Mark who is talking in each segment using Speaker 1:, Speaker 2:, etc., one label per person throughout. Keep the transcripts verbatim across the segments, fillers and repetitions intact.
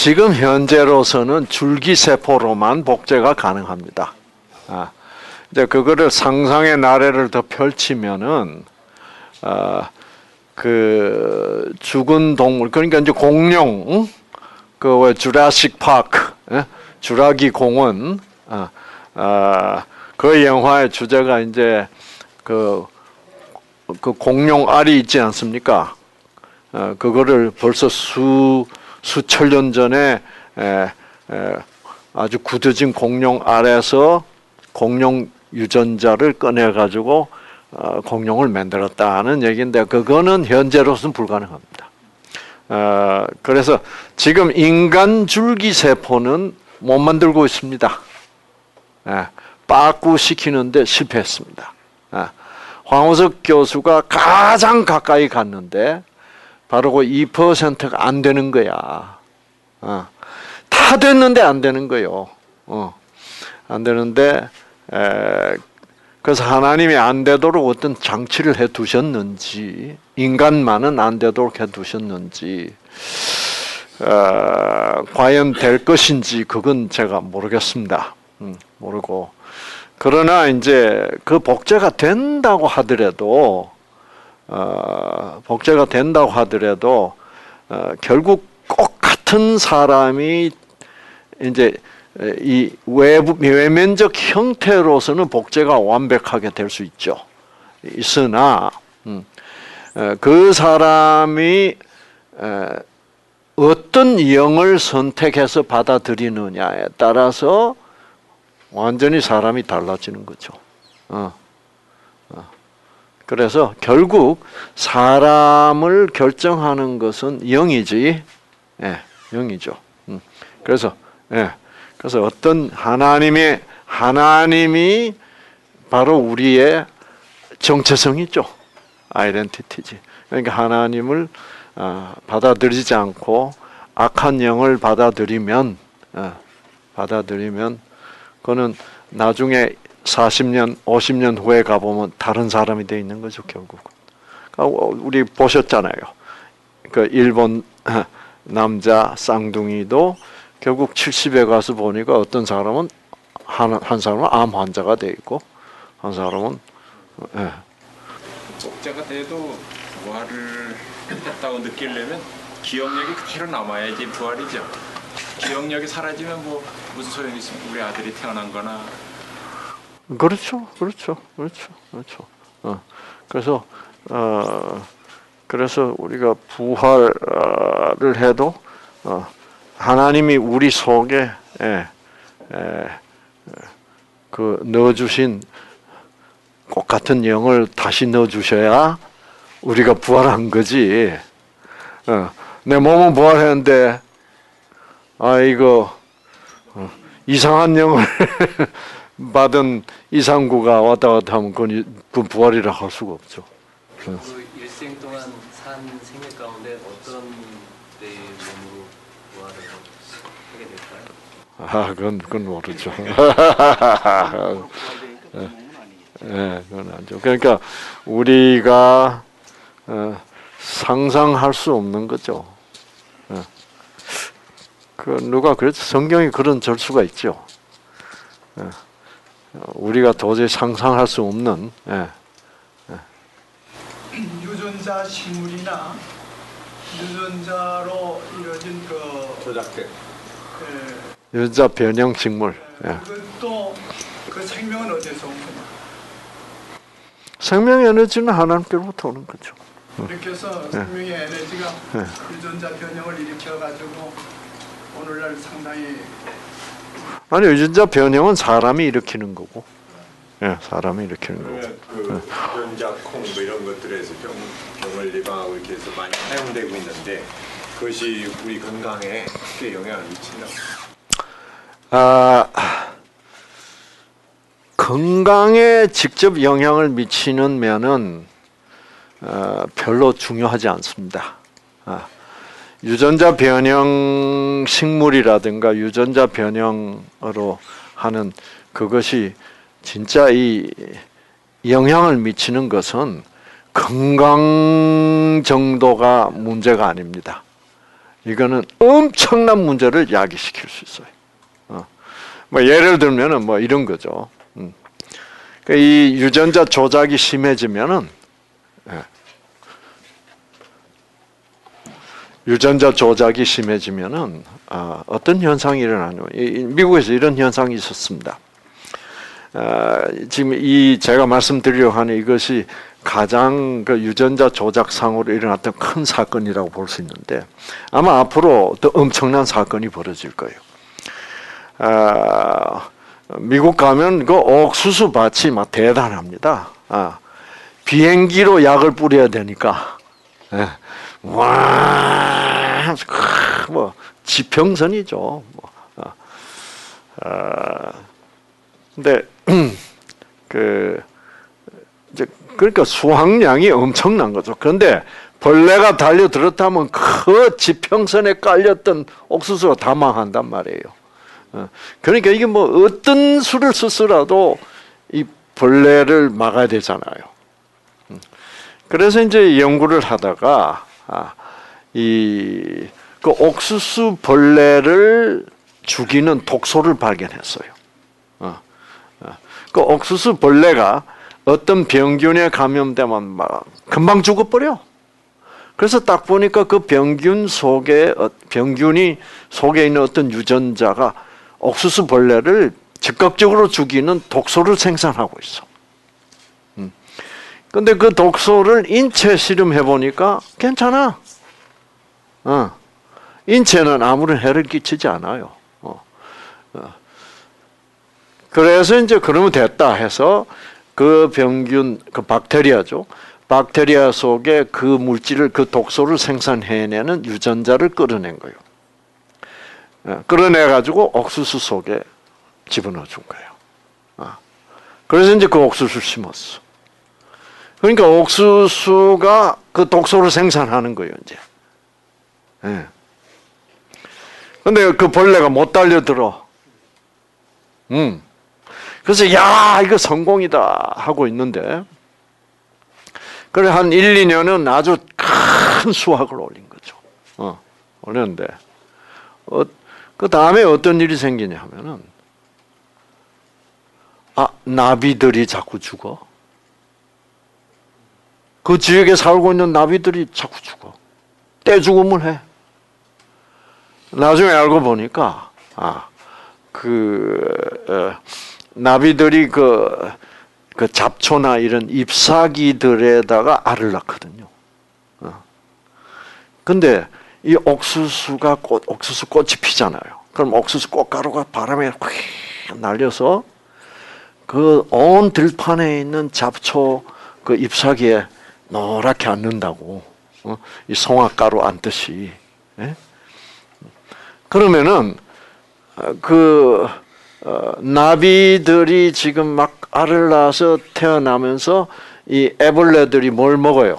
Speaker 1: 지금 현재로서는 줄기세포로만 복제가 가능합니다. 아, 이제 그거를 상상의 나래를 더 펼치면은, 아, 그, 죽은 동물, 그러니까 이제 공룡, 응? 그, 왜, 주라식 파크, 예? 주라기 공원, 아, 아, 그 영화의 주제가 이제, 그, 그 공룡 알이 있지 않습니까? 어, 그거를 벌써 수, 수천 년 전에 에, 에, 아주 굳어진 공룡 알에서 공룡 유전자를 꺼내가지고 어, 공룡을 만들었다는 얘기인데 그거는 현재로서는 불가능합니다. 어, 그래서 지금 인간 줄기세포는 못 만들고 있습니다. 예, 빠꾸 시키는데 실패했습니다. 예, 황우석 교수가 가장 가까이 갔는데 바로 그 이 퍼센트가 안 되는 거야. 어. 다 됐는데 안 되는 거요. 어. 안 되는데, 에, 그래서 하나님이 안 되도록 어떤 장치를 해 두셨는지, 인간만은 안 되도록 해 두셨는지, 어, 과연 될 것인지, 그건 제가 모르겠습니다. 음, 모르고. 그러나 이제 그 복제가 된다고 하더라도, 어, 복제가 된다고 하더라도 어, 결국 꼭 같은 사람이 이제 이 외부 외면적 형태로서는 복제가 완벽하게 될 수 있죠. 있으나 음, 어, 그 사람이 어, 어떤 영을 선택해서 받아들이느냐에 따라서 완전히 사람이 달라지는 거죠. 어. 그래서 결국 사람을 결정하는 것은 영이지, 예, 영이죠. 음. 그래서, 예, 그래서 어떤 하나님의 하나님이 바로 우리의 정체성이죠, 아이덴티티지. 그러니까 하나님을 어, 받아들이지 않고 악한 영을 받아들이면, 어, 받아들이면, 그거는 나중에 사십 년, 오십 년 후에 가보면 다른 사람이 돼 있는 거죠, 결국. 우리 보셨잖아요. 그 일본 남자 쌍둥이도 결국 칠십에 가서 보니까 어떤 사람은 한, 한 사람은 암 환자가 돼 있고 한 사람은 예.
Speaker 2: 복제가 돼도 부활을 했다고 느끼려면 기억력이 그대로 남아야지 부활이죠. 기억력이 사라지면 뭐 무슨 소용이 있습니까? 우리 아들이 태어난 거나.
Speaker 1: 그렇죠, 그렇죠, 그렇죠, 그렇죠. 어, 그래서 어, 그래서 우리가 부활을 해도 어, 하나님이 우리 속에 에, 에, 그 넣어주신 꼭 같은 영을 다시 넣어주셔야 우리가 부활한 거지. 어, 내 몸은 부활했는데 아 이거 어, 이상한 영을 받은 이상구가 왔다 갔다 하면 그건 부활이라 할 수가 없죠.
Speaker 3: 그 일생 동안 산 생애 가운데 어떤 때의 몸으로 부활을 하게 될까요?
Speaker 1: 아, 그건 그건 모르죠. 예, 네, 그건 아니죠. 그러니까 우리가 어, 상상할 수 없는 거죠. 예. 그 누가 그랬죠? 성경에 그런 절수가 있죠. 예. 우리가 도저히 상상할 수 없는 예.
Speaker 4: 예. 유전자 식물이나 유전자로 이루어진 그
Speaker 2: 조작된
Speaker 4: 예.
Speaker 1: 유전자 변형 식물. 예.
Speaker 4: 그것도 그 생명은 어디서 온 거냐?
Speaker 1: 생명의 에너지는 하나님께로부터 오는 거죠.
Speaker 4: 이렇게 해서
Speaker 1: 예.
Speaker 4: 생명의 에너지가
Speaker 1: 예.
Speaker 4: 유전자 변형을 일으켜가지고 오늘날 상당히
Speaker 1: 아니 유전자 변형은 사람이 일으키는 거고, 예, 사람이 일으키는 거고.
Speaker 2: 그 유전자콩 뭐 이런 것들에서 병, 병을 예방하고 이렇게 해서 많이 사용되고 있는데 그것이 우리 건강에 크게 영향을 미친다.
Speaker 1: 아, 건강에 직접 영향을 미치는 면은 어, 별로 중요하지 않습니다. 아. 유전자 변형 식물이라든가 유전자 변형으로 하는 그것이 진짜 이 영향을 미치는 것은 건강 정도가 문제가 아닙니다. 이거는 엄청난 문제를 야기시킬 수 있어요. 어. 뭐 예를 들면은 뭐 이런 거죠. 음. 이 유전자 조작이 심해지면은 예. 유전자 조작이 심해지면은 아, 어떤 현상이 일어나냐? 미국에서 이런 현상이 있었습니다. 아, 지금 이 제가 말씀드리려고 하는 이것이 가장 그 유전자 조작상으로 일어났던 큰 사건이라고 볼 수 있는데 아마 앞으로 더 엄청난 사건이 벌어질 거예요. 아, 미국 가면 그 옥수수 밭이 막 대단합니다. 아, 비행기로 약을 뿌려야 되니까. 예. 와, 뭐 지평선이죠. 뭐. 아, 아, 근데 그 이제 그러니까 수확량이 엄청난 거죠. 그런데 벌레가 달려들었다면 그 지평선에 깔렸던 옥수수가 다 망한단 말이에요. 어, 그러니까 이게 뭐 어떤 수를 쓰더라도 이 벌레를 막아야 되잖아요. 그래서 이제 연구를 하다가 아, 이 그 옥수수 벌레를 죽이는 독소를 발견했어요. 어, 어. 그 옥수수 벌레가 어떤 병균에 감염되면 막 금방 죽어버려. 그래서 딱 보니까 그 병균 속에 병균이 속에 있는 어떤 유전자가 옥수수 벌레를 즉각적으로 죽이는 독소를 생산하고 있어. 음. 근데 그 독소를 인체 실험해 보니까 괜찮아. 어. 인체는 아무런 해를 끼치지 않아요. 어. 어. 그래서 이제 그러면 됐다 해서 그 병균, 그 박테리아죠. 박테리아 속에 그 물질을, 그 독소를 생산해내는 유전자를 끌어낸 거예요. 어. 끌어내가지고 옥수수 속에 집어넣어 준 거예요. 어. 그래서 이제 그 옥수수를 심었어. 그러니까 옥수수가 그 독소를 생산하는 거예요, 이제. 예. 근데 그 벌레가 못 달려들어. 음. 그래서, 야, 이거 성공이다 하고 있는데, 그래, 한 일, 이 년은 아주 큰 수확을 올린 거죠. 어, 올렸는데, 어, 그 다음에 어떤 일이 생기냐 하면은, 아, 나비들이 자꾸 죽어. 그 지역에 살고 있는 나비들이 자꾸 죽어. 떼죽음을 해. 나중에 알고 보니까, 아, 그, 어, 나비들이 그, 그 잡초나 이런 잎사귀들에다가 알을 낳거든요. 어. 근데 이 옥수수가 꽃, 옥수수 꽃이 피잖아요. 그럼 옥수수 꽃가루가 바람에 휙 날려서 그 온 들판에 있는 잡초 그 잎사귀에 노랗게 앉는다고. 어? 이 송화가루 앉듯이. 예? 그러면은 그 어, 나비들이 지금 막 알을 낳아서 태어나면서 이 애벌레들이 뭘 먹어요?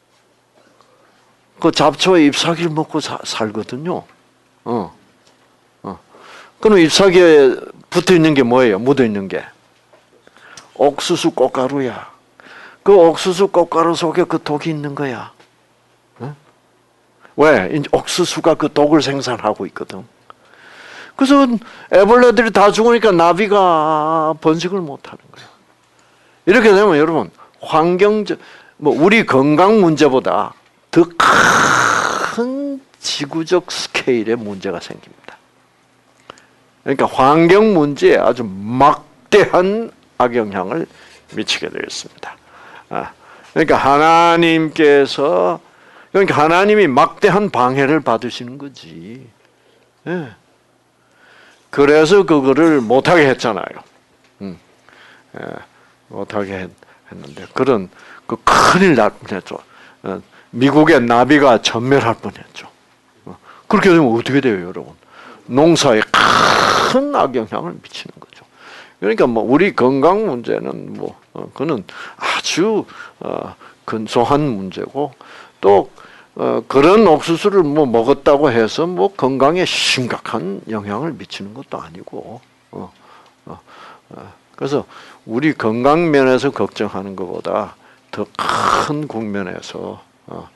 Speaker 1: 그 잡초의 잎사귀를 먹고 사, 살거든요. 어. 어. 그럼 잎사귀에 붙어 있는 게 뭐예요? 묻어 있는 게 옥수수 꽃가루야. 그 옥수수 꽃가루 속에 그 독이 있는 거야. 어? 왜? 옥수수가 그 독을 생산하고 있거든. 그래서 애벌레들이 다 죽으니까 나비가 번식을 못하는 거예요. 이렇게 되면 여러분 환경적 뭐 우리 건강 문제보다 더 큰 지구적 스케일의 문제가 생깁니다. 그러니까 환경 문제에 아주 막대한 악영향을 미치게 되겠습니다. 아, 그러니까 하나님께서 그러니까 하나님이 막대한 방해를 받으시는 거지. 예. 그래서 그거를 못하게 했잖아요. 음. 예, 못하게 했, 했는데 그런 그 큰일 날 뻔했죠. 어, 미국의 나비가 전멸할 뻔했죠. 어, 그렇게 되면 어떻게 돼요, 여러분? 농사에 큰 악영향을 미치는 거죠. 그러니까 뭐 우리 건강 문제는 뭐 어, 그는 아주 어, 근소한 문제고 또 어, 그런 옥수수를 뭐 먹었다고 해서 뭐 건강에 심각한 영향을 미치는 것도 아니고, 어, 어, 어. 그래서 우리 건강 면에서 걱정하는 것보다 더 큰 국면에서 어,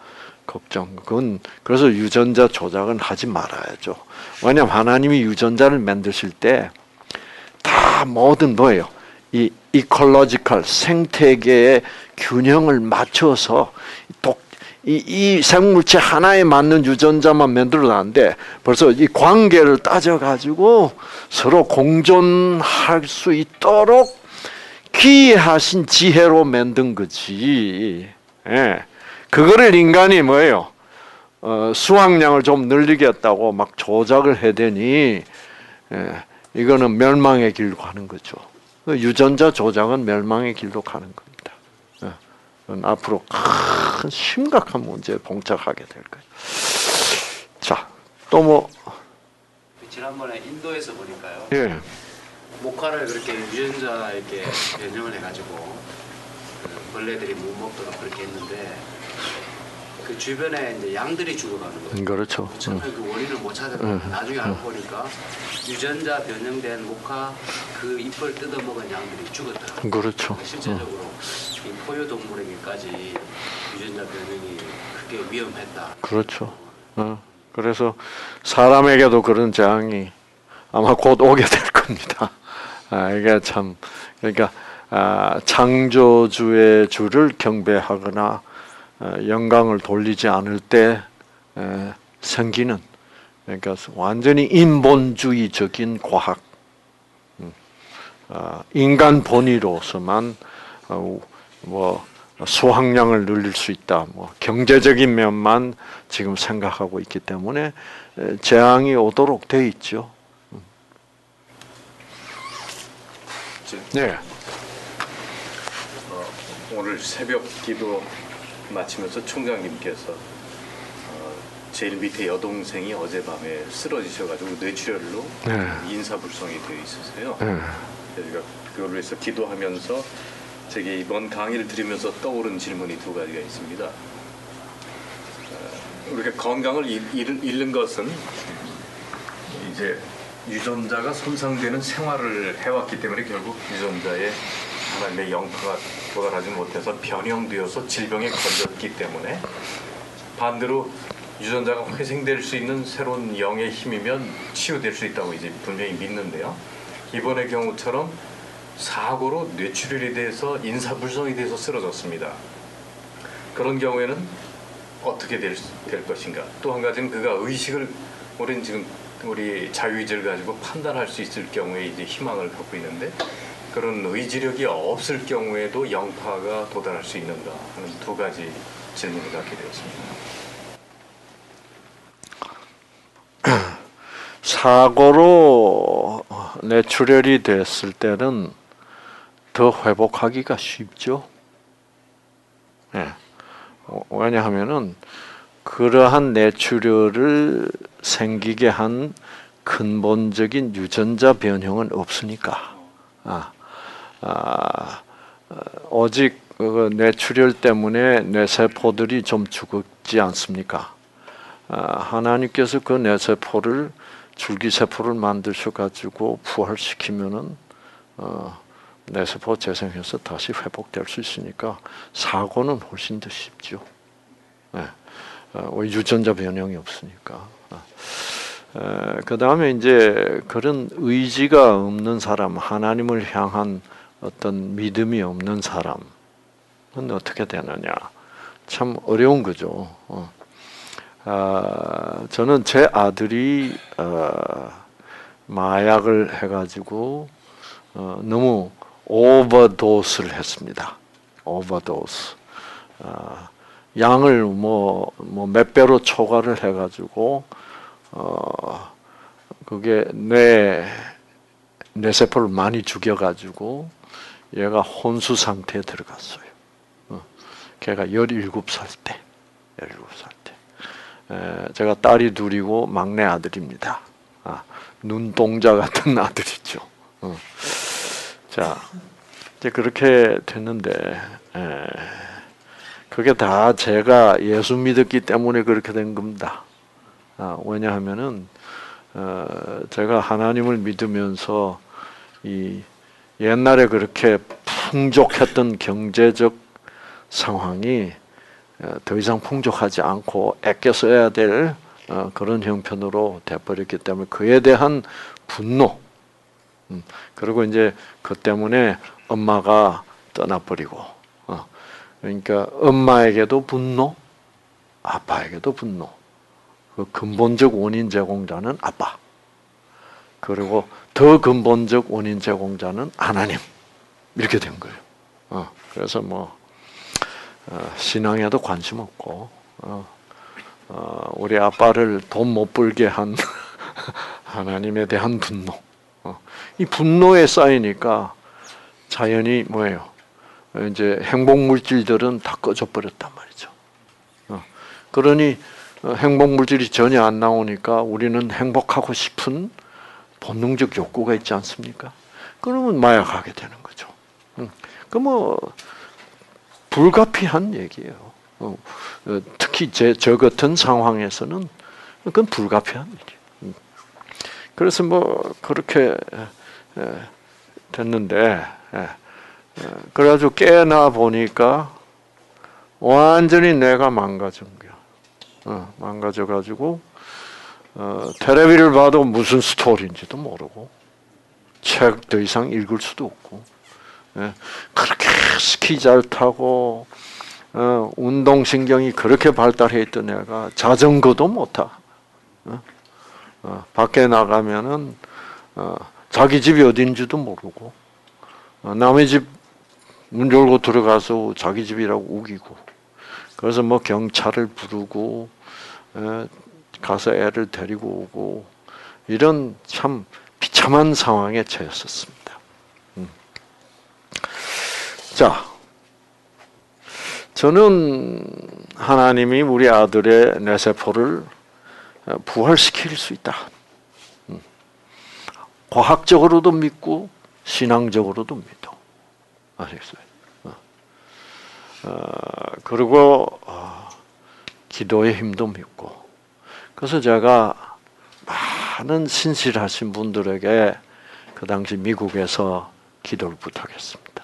Speaker 1: 걱정. 그건 그래서 유전자 조작은 하지 말아야죠. 왜냐하면 하나님이 유전자를 만드실 때 다 모든 뭐예요? 이 이콜로지컬 생태계의 균형을 맞춰서 독, 이, 이 생물체 하나에 맞는 유전자만 만들어놨는데 벌써 이 관계를 따져가지고 서로 공존할 수 있도록 기이하신 지혜로 만든 거지. 예. 그거를 인간이 뭐예요? 어, 수확량을 좀 늘리겠다고 막 조작을 해대니 예, 이거는 멸망의 길로 가는 거죠. 유전자 조작은 멸망의 길로 가는 겁니다. 예, 그건 앞으로 큰 심각한 문제에 봉착하게 될 거예요. 자, 또 뭐?
Speaker 3: 지난번에 인도에서 보니까요.
Speaker 1: 예.
Speaker 3: 목화를 그렇게 유전자 이렇게 변형을 해가지고 그 벌레들이 못 먹도록 그렇게 했는데 그 주변에 이제 양들이 죽어가는 거예요.
Speaker 1: 그렇죠.
Speaker 3: 처음에 그 원인을 못 찾아서
Speaker 1: 응.
Speaker 3: 나중에 알고 보니까 유전자 변형된 목화 그 잎을 뜯어먹은 양들이 죽었더라고요.
Speaker 1: 그렇죠.
Speaker 3: 실제적으로 이 포유동물에게까지 유전자 변형이 크게 위험했다.
Speaker 1: 그렇죠. 어, 그래서 사람에게도 그런 재앙이 아마 곧 오게 될 겁니다. 아, 이게 참 그러니까 아, 창조주의 주를 경배하거나 어, 영광을 돌리지 않을 때 에, 생기는 그러니까 완전히 인본주의적인 과학, 음, 어, 인간 본의로서만 어, 뭐 수확량을 늘릴 수 있다. 뭐 경제적인 면만 지금 생각하고 있기 때문에 에, 재앙이 오도록 돼 있죠. 음. 네.
Speaker 5: 어, 오늘 새벽 기도 마치면서 총장님께서 어, 제일 밑에 여동생이 어젯밤에 쓰러지셔가지고 뇌출혈로
Speaker 1: 네.
Speaker 5: 인사불성이 되어 있으세요.
Speaker 1: 네.
Speaker 5: 그래서 그걸로 해서 기도하면서 제게 이번 강의를 들으면서 떠오른 질문이 두 가지가 있습니다. 어, 우리가 건강을 잃, 잃, 잃는 것은 이제 유전자가 손상되는 생활을 해왔기 때문에 결국 유전자에 하나님의 영파가 도달하지 못해서 변형되어서 질병에 걸렸기 때문에 반대로 유전자가 회생될 수 있는 새로운 영의 힘이면 치유될 수 있다고 이제 분명히 믿는데요. 이번의 경우처럼 사고로 뇌출혈이 돼서 인사불성이 돼서 쓰러졌습니다. 그런 경우에는 어떻게 될, 될 것인가? 또 한 가지는 그가 의식을 우리는 지금 우리 자유의지를 가지고 판단할 수 있을 경우에 이제 희망을 갖고 있는데 그런 의지력이 없을 경우에도 영파가 도달할 수 있는가 하는 두 가지 질문을 갖게 되었습니다.
Speaker 1: 사고로 뇌출혈이 됐을 때는 더 회복하기가 쉽죠. 네. 왜냐하면은 그러한 뇌출혈을 생기게 한 근본적인 유전자 변형은 없으니까. 아, 아, 오직 그 뇌출혈 때문에 뇌세포들이 좀 죽지 않습니까? 아, 하나님께서 그 뇌세포를 줄기세포를 만드셔가지고 부활시키면은 어, 뇌세포 재생해서 다시 회복될 수 있으니까 사고는 훨씬 더 쉽죠. 네. 어, 유전자 변형이 없으니까. 그 다음에 이제 그런 의지가 없는 사람, 하나님을 향한 어떤 믿음이 없는 사람은 어떻게 되느냐. 참 어려운 거죠. 어. 아, 저는 제 아들이 어, 마약을 해가지고 어, 너무 오버도스를 했습니다. 오버도스. 아, 양을 뭐, 뭐 몇 배로 초과를 해가지고 어, 그게 뇌, 뇌세포를 많이 죽여가지고 얘가 혼수 상태에 들어갔어요. 어, 걔가 열일곱 살 때, 열일곱 살 때. 에, 제가 딸이 둘이고 막내 아들입니다. 아, 눈동자 같은 아들이죠. 어. 자, 이제 그렇게 됐는데, 에, 그게 다 제가 예수 믿었기 때문에 그렇게 된 겁니다. 아, 왜냐하면은 어, 제가 하나님을 믿으면서 이 옛날에 그렇게 풍족했던 경제적 상황이 더 이상 풍족하지 않고 아껴 써야 될 그런 형편으로 돼버렸기 때문에 그에 대한 분노. 그리고 이제 그 때문에 엄마가 떠나버리고, 그러니까 엄마에게도 분노, 아빠에게도 분노. 그 근본적 원인 제공자는 아빠. 그리고 더 근본적 원인 제공자는 하나님. 이렇게 된 거예요. 어, 그래서 뭐 어, 신앙에도 관심 없고, 어, 어, 우리 아빠를 돈 못 벌게 한 하나님에 대한 분노. 어, 이 분노에 쌓이니까 자연히 뭐예요? 이제 행복 물질들은 다 꺼져 버렸단 말이죠. 어, 그러니 행복 물질이 전혀 안 나오니까 우리는 행복하고 싶은 본능적 욕구가 있지 않습니까? 그러면 마약하게 되는 거죠. 그 뭐 불가피한 얘기예요. 어, 특히 제, 저 같은 상황에서는 그건 불가피한 일이에요. 그래서 뭐 그렇게 됐는데, 그래가지고 깨나 보니까 완전히 내가 망가진 거야. 어, 망가져가지고 어, 텔레비를 봐도 무슨 스토리인지도 모르고 책 더 이상 읽을 수도 없고, 예, 그렇게 스키 잘 타고 어, 운동신경이 그렇게 발달해 있던 애가 자전거도 못 타. 어? 어, 밖에 나가면은 어, 자기 집이 어딘지도 모르고, 어, 남의 집 문 열고 들어가서 자기 집이라고 우기고, 그래서 뭐 경찰을 부르고 에, 가서 애를 데리고 오고, 이런 참 비참한 상황에 처했었습니다. 음. 자, 저는 하나님이 우리 아들의 뇌세포를 부활시킬 수 있다. 음. 과학적으로도 믿고 신앙적으로도 믿어. 아시겠어요? 어. 어, 그리고 어, 기도의 힘도 믿고. 그래서 제가 많은 신실하신 분들에게 그 당시 미국에서 기도를 부탁했습니다.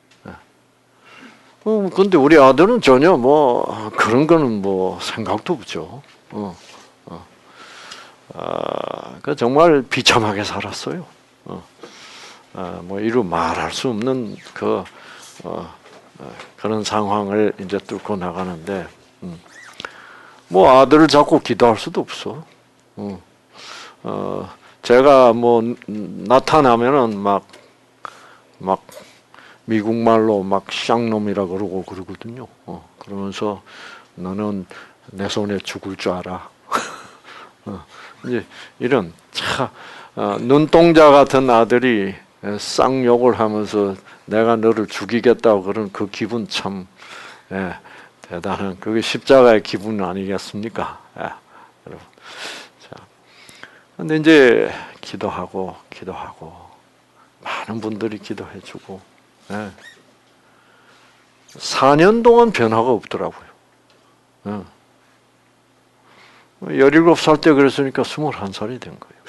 Speaker 1: 어, 근데 우리 아들은 전혀 뭐 그런 거는 뭐 생각도 없죠. 어, 어. 아, 그 정말 비참하게 살았어요. 어. 아, 뭐 이루 말할 수 없는 그 어, 어, 그런 상황을 이제 뚫고 나가는데, 음. 뭐 아들을 잡고 기도할 수도 없어. 어, 어 제가 뭐 나타나면은 막 막 미국 말로 막 쌍놈이라 그러고 그러거든요. 어, 그러면서 너는 내 손에 죽을 줄 알아. 어, 이제 이런 차 어, 눈동자 같은 아들이 쌍욕을 하면서 내가 너를 죽이겠다고 그런 그 기분 참 예, 대단한, 그게 십자가의 기분 아니겠습니까? 예, 여러분. 자, 근데 이제 기도하고 기도하고 많은 분들이 기도해주고, 예. 사 년 동안 변화가 없더라고요. 예. 열일곱 살 때 그랬으니까 스물한 살이 된 거예요.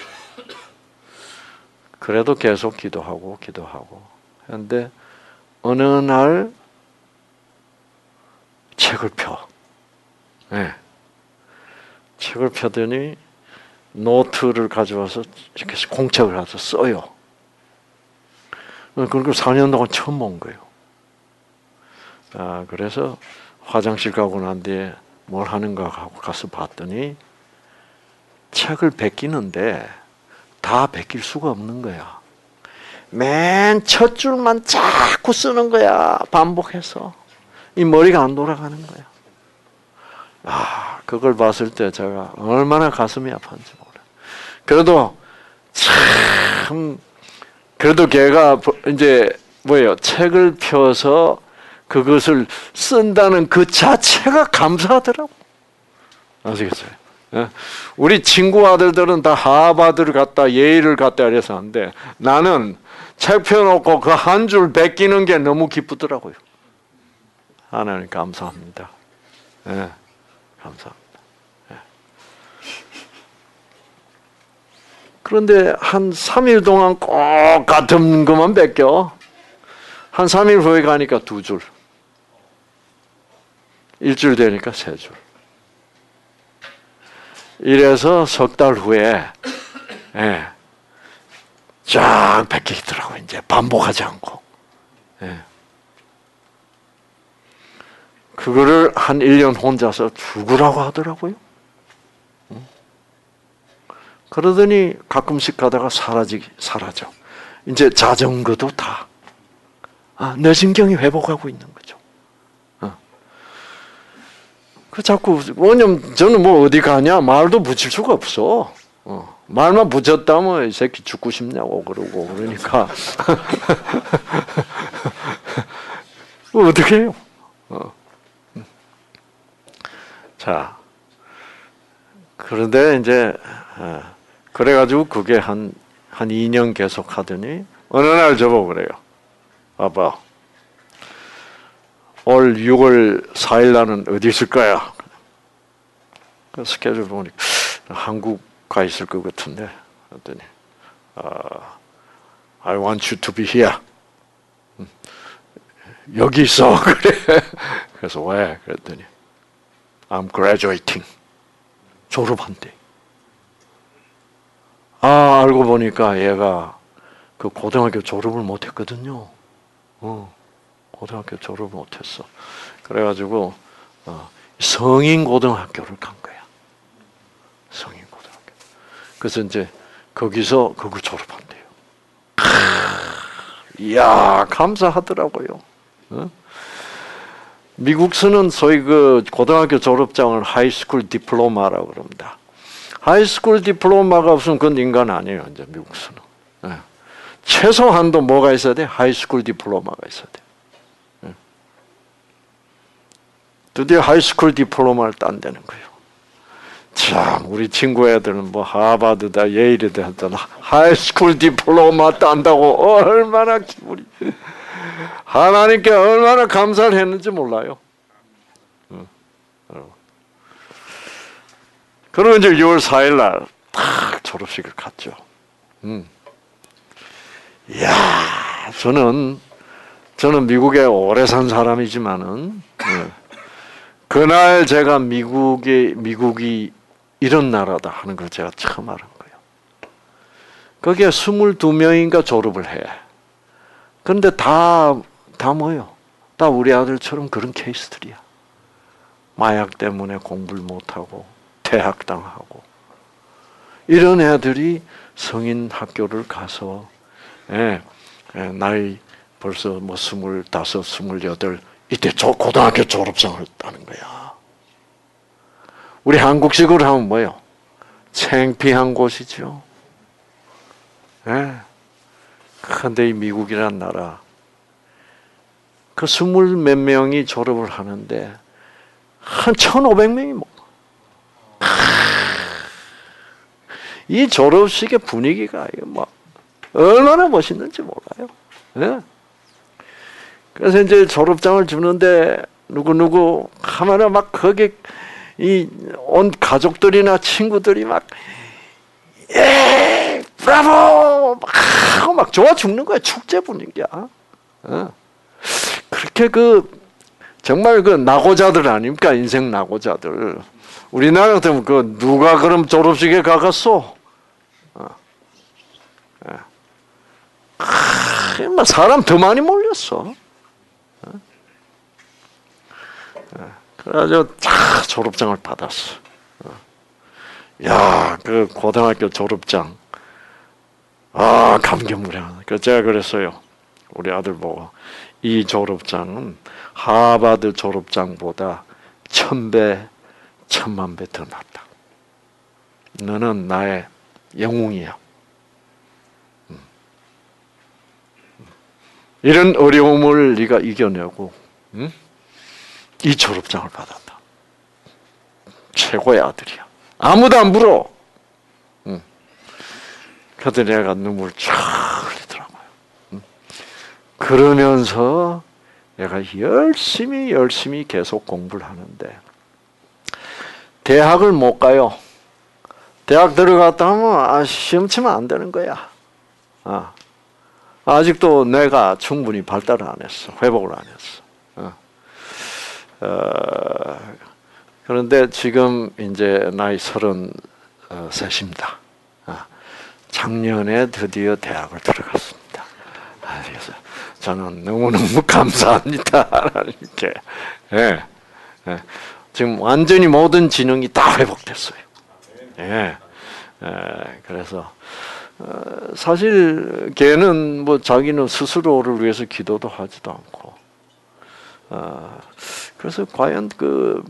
Speaker 1: 그래도 계속 기도하고 기도하고 했는데 어느 날 책을 펴. 네. 책을 펴더니 노트를 가져와서 이렇게 공책을 해서 써요. 그리고 사 년 동안 처음 본 거예요. 아, 그래서 화장실 가고 난 뒤에 뭘 하는가 하고 가서 봤더니 책을 베끼는데 다 베낄 수가 없는 거야. 맨 첫 줄만 자꾸 쓰는 거야. 반복해서. 이 머리가 안 돌아가는 거야. 아, 그걸 봤을 때 제가 얼마나 가슴이 아팠는지 몰라. 그래도 참, 그래도 걔가 이제 뭐예요? 책을 펴서 그것을 쓴다는 그 자체가 감사하더라고. 아시겠어요? 우리 친구 아들들은 다 하버드를 갔다 예일을 갔다 이래서 하는데 나는 책 펴놓고 그 한 줄 베끼는 게 너무 기쁘더라고요. 하나님 감사합니다. 네, 감사합니다. 네. 그런데 한 삼 일 동안 꼭 같은 것만 베껴. 한 삼 일 후에 가니까 두 줄. 일주일 되니까 세 줄. 이래서 석 달 후에 예, 쫙 베끼더라고. 이제 반복하지 않고. 예. 그거를 한 일 년 혼자서 죽으라고 하더라고요. 그러더니 가끔씩 가다가 사라지, 사라져. 이제 자전거도 타. 아, 내 신경이 회복하고 있는 거죠. 어. 그 자꾸, 왜냐면 저는 뭐 어디 가냐? 말도 붙일 수가 없어. 어. 말만 붙였다면 이 새끼 죽고 싶냐고 그러고 그러니까. 어떻게 해요? 어. 자, 그런데 이제, 어, 그래가지고 그게 한, 한 이 년 계속 하더니, 어느 날 저보고 그래요. 아빠, 올 유월 사일 날은 어디 있을 거야? 그 스케줄 보니까 한국 가 있을 것 같은데, 그랬더니, uh, I want you to be here. 여기 있어. 그래. 그래서 왜? 그랬더니, I'm graduating. 졸업한대. 아, 알고 보니까 얘가 그 고등학교 졸업을 못했거든요. 어, 고등학교 졸업을 못했어. 그래가지고 어, 성인 고등학교를 간 거야. 성인 고등학교. 그래서 이제 거기서 그걸 졸업한대요. 이야, 감사하더라고요. 어? 미국서는 소위 그 고등학교 졸업장을 하이스쿨 디플로마라고 그럽니다. 하이스쿨 디플로마가 없으면 그건 인간 아니에요. 이제 미국서는. 네. 최소한도 뭐가 있어야 돼? 하이스쿨 디플로마가 있어야 돼. 네. 드디어 하이스쿨 디플로마를 딴다는 거예요. 참, 우리 친구 애들은 뭐 하버드다, 예일이다 했더니 하이스쿨 디플로마 딴다고 얼마나 기분이. 하나님께 얼마나 감사를 했는지 몰라요. 그리고 이제 유월 사일 날 딱 졸업식을 갔죠. 음. 이야, 저는 저는 미국에 오래 산 사람이지만은 예, 그날 제가 미국이 미국이 이런 나라다 하는 걸 제가 처음 알은 거예요. 거기에 스물두 명인가 졸업을 해. 그런데 다, 다 뭐요? 다 우리 아들처럼 그런 케이스들이야. 마약 때문에 공부를 못하고, 퇴학당하고. 이런 애들이 성인 학교를 가서, 예, 예, 나이 벌써 뭐 스물다섯, 스물여덟, 이때 저 고등학교 졸업장을 따는 거야. 우리 한국식으로 하면 뭐요? 창피한 곳이죠. 예. 근데 이 미국이란 나라, 그 스물 몇 명이 졸업을 하는데, 한 천오백 명이 뭐. 이 졸업식의 분위기가, 이거 뭐, 얼마나 멋있는지 몰라요. 예? 그래서 이제 졸업장을 주는데, 누구누구 하면은 막 거기, 이, 온 가족들이나 친구들이 막, 예! 브라보! 막, 하고 막 좋아 죽는 거야. 축제 분위기야. 어. 그렇게 그, 정말 그 낙오자들 아닙니까? 인생 낙오자들. 우리나라 같으면 그 누가 그럼 졸업식에 가갔어? 어. 예. 아, 사람 더 많이 몰렸어. 어. 예. 그래가지고 다 졸업장을 받았어. 어. 야, 그 고등학교 졸업장. 아, 감격무량. 그 제가 그랬어요. 우리 아들 보고 이 졸업장은 하버드 졸업장보다 천 배, 천만 배 더 낫다. 너는 나의 영웅이야. 이런 어려움을 네가 이겨내고 응? 이 졸업장을 받았다. 최고의 아들이야. 아무도 안 불어. 응. 그때 내가 눈물 쫙 흘리더라고요. 응. 그러면서 내가 열심히 열심히 계속 공부를 하는데 대학을 못 가요. 대학 들어갔다 하면 아, 시험 치면 안 되는 거야. 아. 아직도 내가 충분히 발달을 안 했어. 회복을 안 했어. 어. 어, 그런데 지금 이제 나이 서른 셋입니다. 아, 작년에 드디어 대학을 들어갔습니다. 아, 그래서 저는 너무너무 감사합니다. 이렇게. 예, 예. 지금 완전히 모든 지능이 다 회복됐어요. 예. 예, 그래서 어, 사실 걔는 뭐 자기는 스스로를 위해서 기도도 하지도 않고, 어, 그래서 과연 그,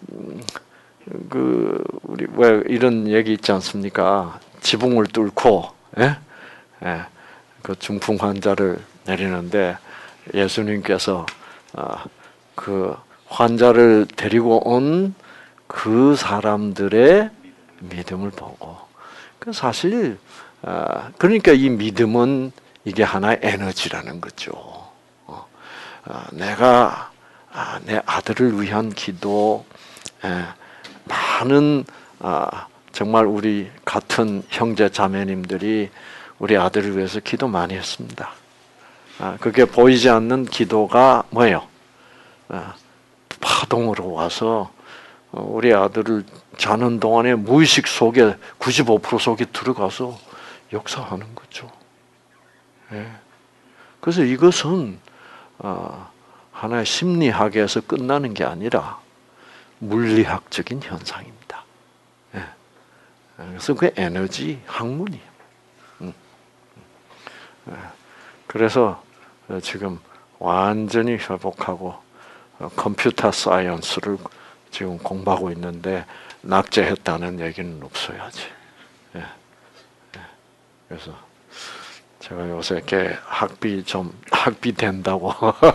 Speaker 1: 그 우리 왜 이런 얘기 있지 않습니까? 지붕을 뚫고, 예? 예, 그 중풍 환자를 내리는데 예수님께서 어, 그 환자를 데리고 온 그 사람들의 믿음을 보고, 그 사실 어, 그러니까 이 믿음은 이게 하나의 에너지라는 거죠. 어, 어, 내가 아, 내 아들을 위한 기도, 예, 많은 아, 정말 우리 같은 형제 자매님들이 우리 아들을 위해서 기도 많이 했습니다. 아, 그게 보이지 않는 기도가 뭐예요? 아, 파동으로 와서 우리 아들을 자는 동안에 무의식 속에 구십오 퍼센트 속에 들어가서 역사하는 거죠. 예. 그래서 이것은 어, 하나의 심리학에서 끝나는 게 아니라 물리학적인 현상입니다. 예. 그래서 그 에너지 학문이에요. 음. 예. 그래서 지금 완전히 회복하고 컴퓨터 사이언스를 지금 공부하고 있는데 낙제했다는 얘기는 없어야지. 예. 예. 그래서 제가 요새 걔 학비 좀 학비 된다고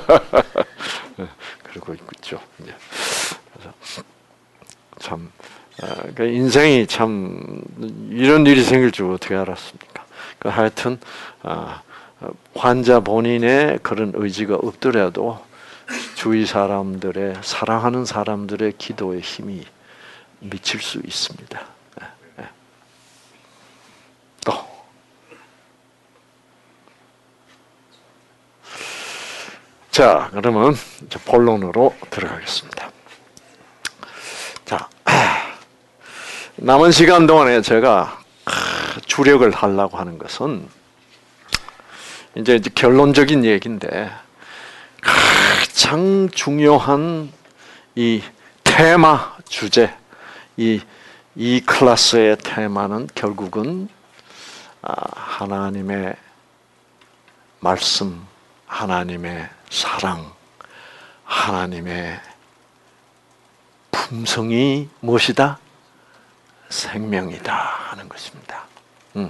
Speaker 1: 그러고 있죠. 그래서 참 어, 인생이 참 이런 일이 생길 줄 어떻게 알았습니까? 그 하여튼 어, 환자 본인의 그런 의지가 없더라도 주위 사람들의 사랑하는 사람들의 기도의 힘이 미칠 수 있습니다. 또 자, 그러면 이제 본론으로 들어가겠습니다. 자, 남은 시간 동안에 제가 주력을 하려고 하는 것은 이제 결론적인 얘기인데, 가장 중요한 이 테마 주제, 이, 이 클래스의 테마는 결국은 하나님의 말씀, 하나님의 사랑, 하나님의 품성이 무엇이다? 생명이다 하는 것입니다. 음.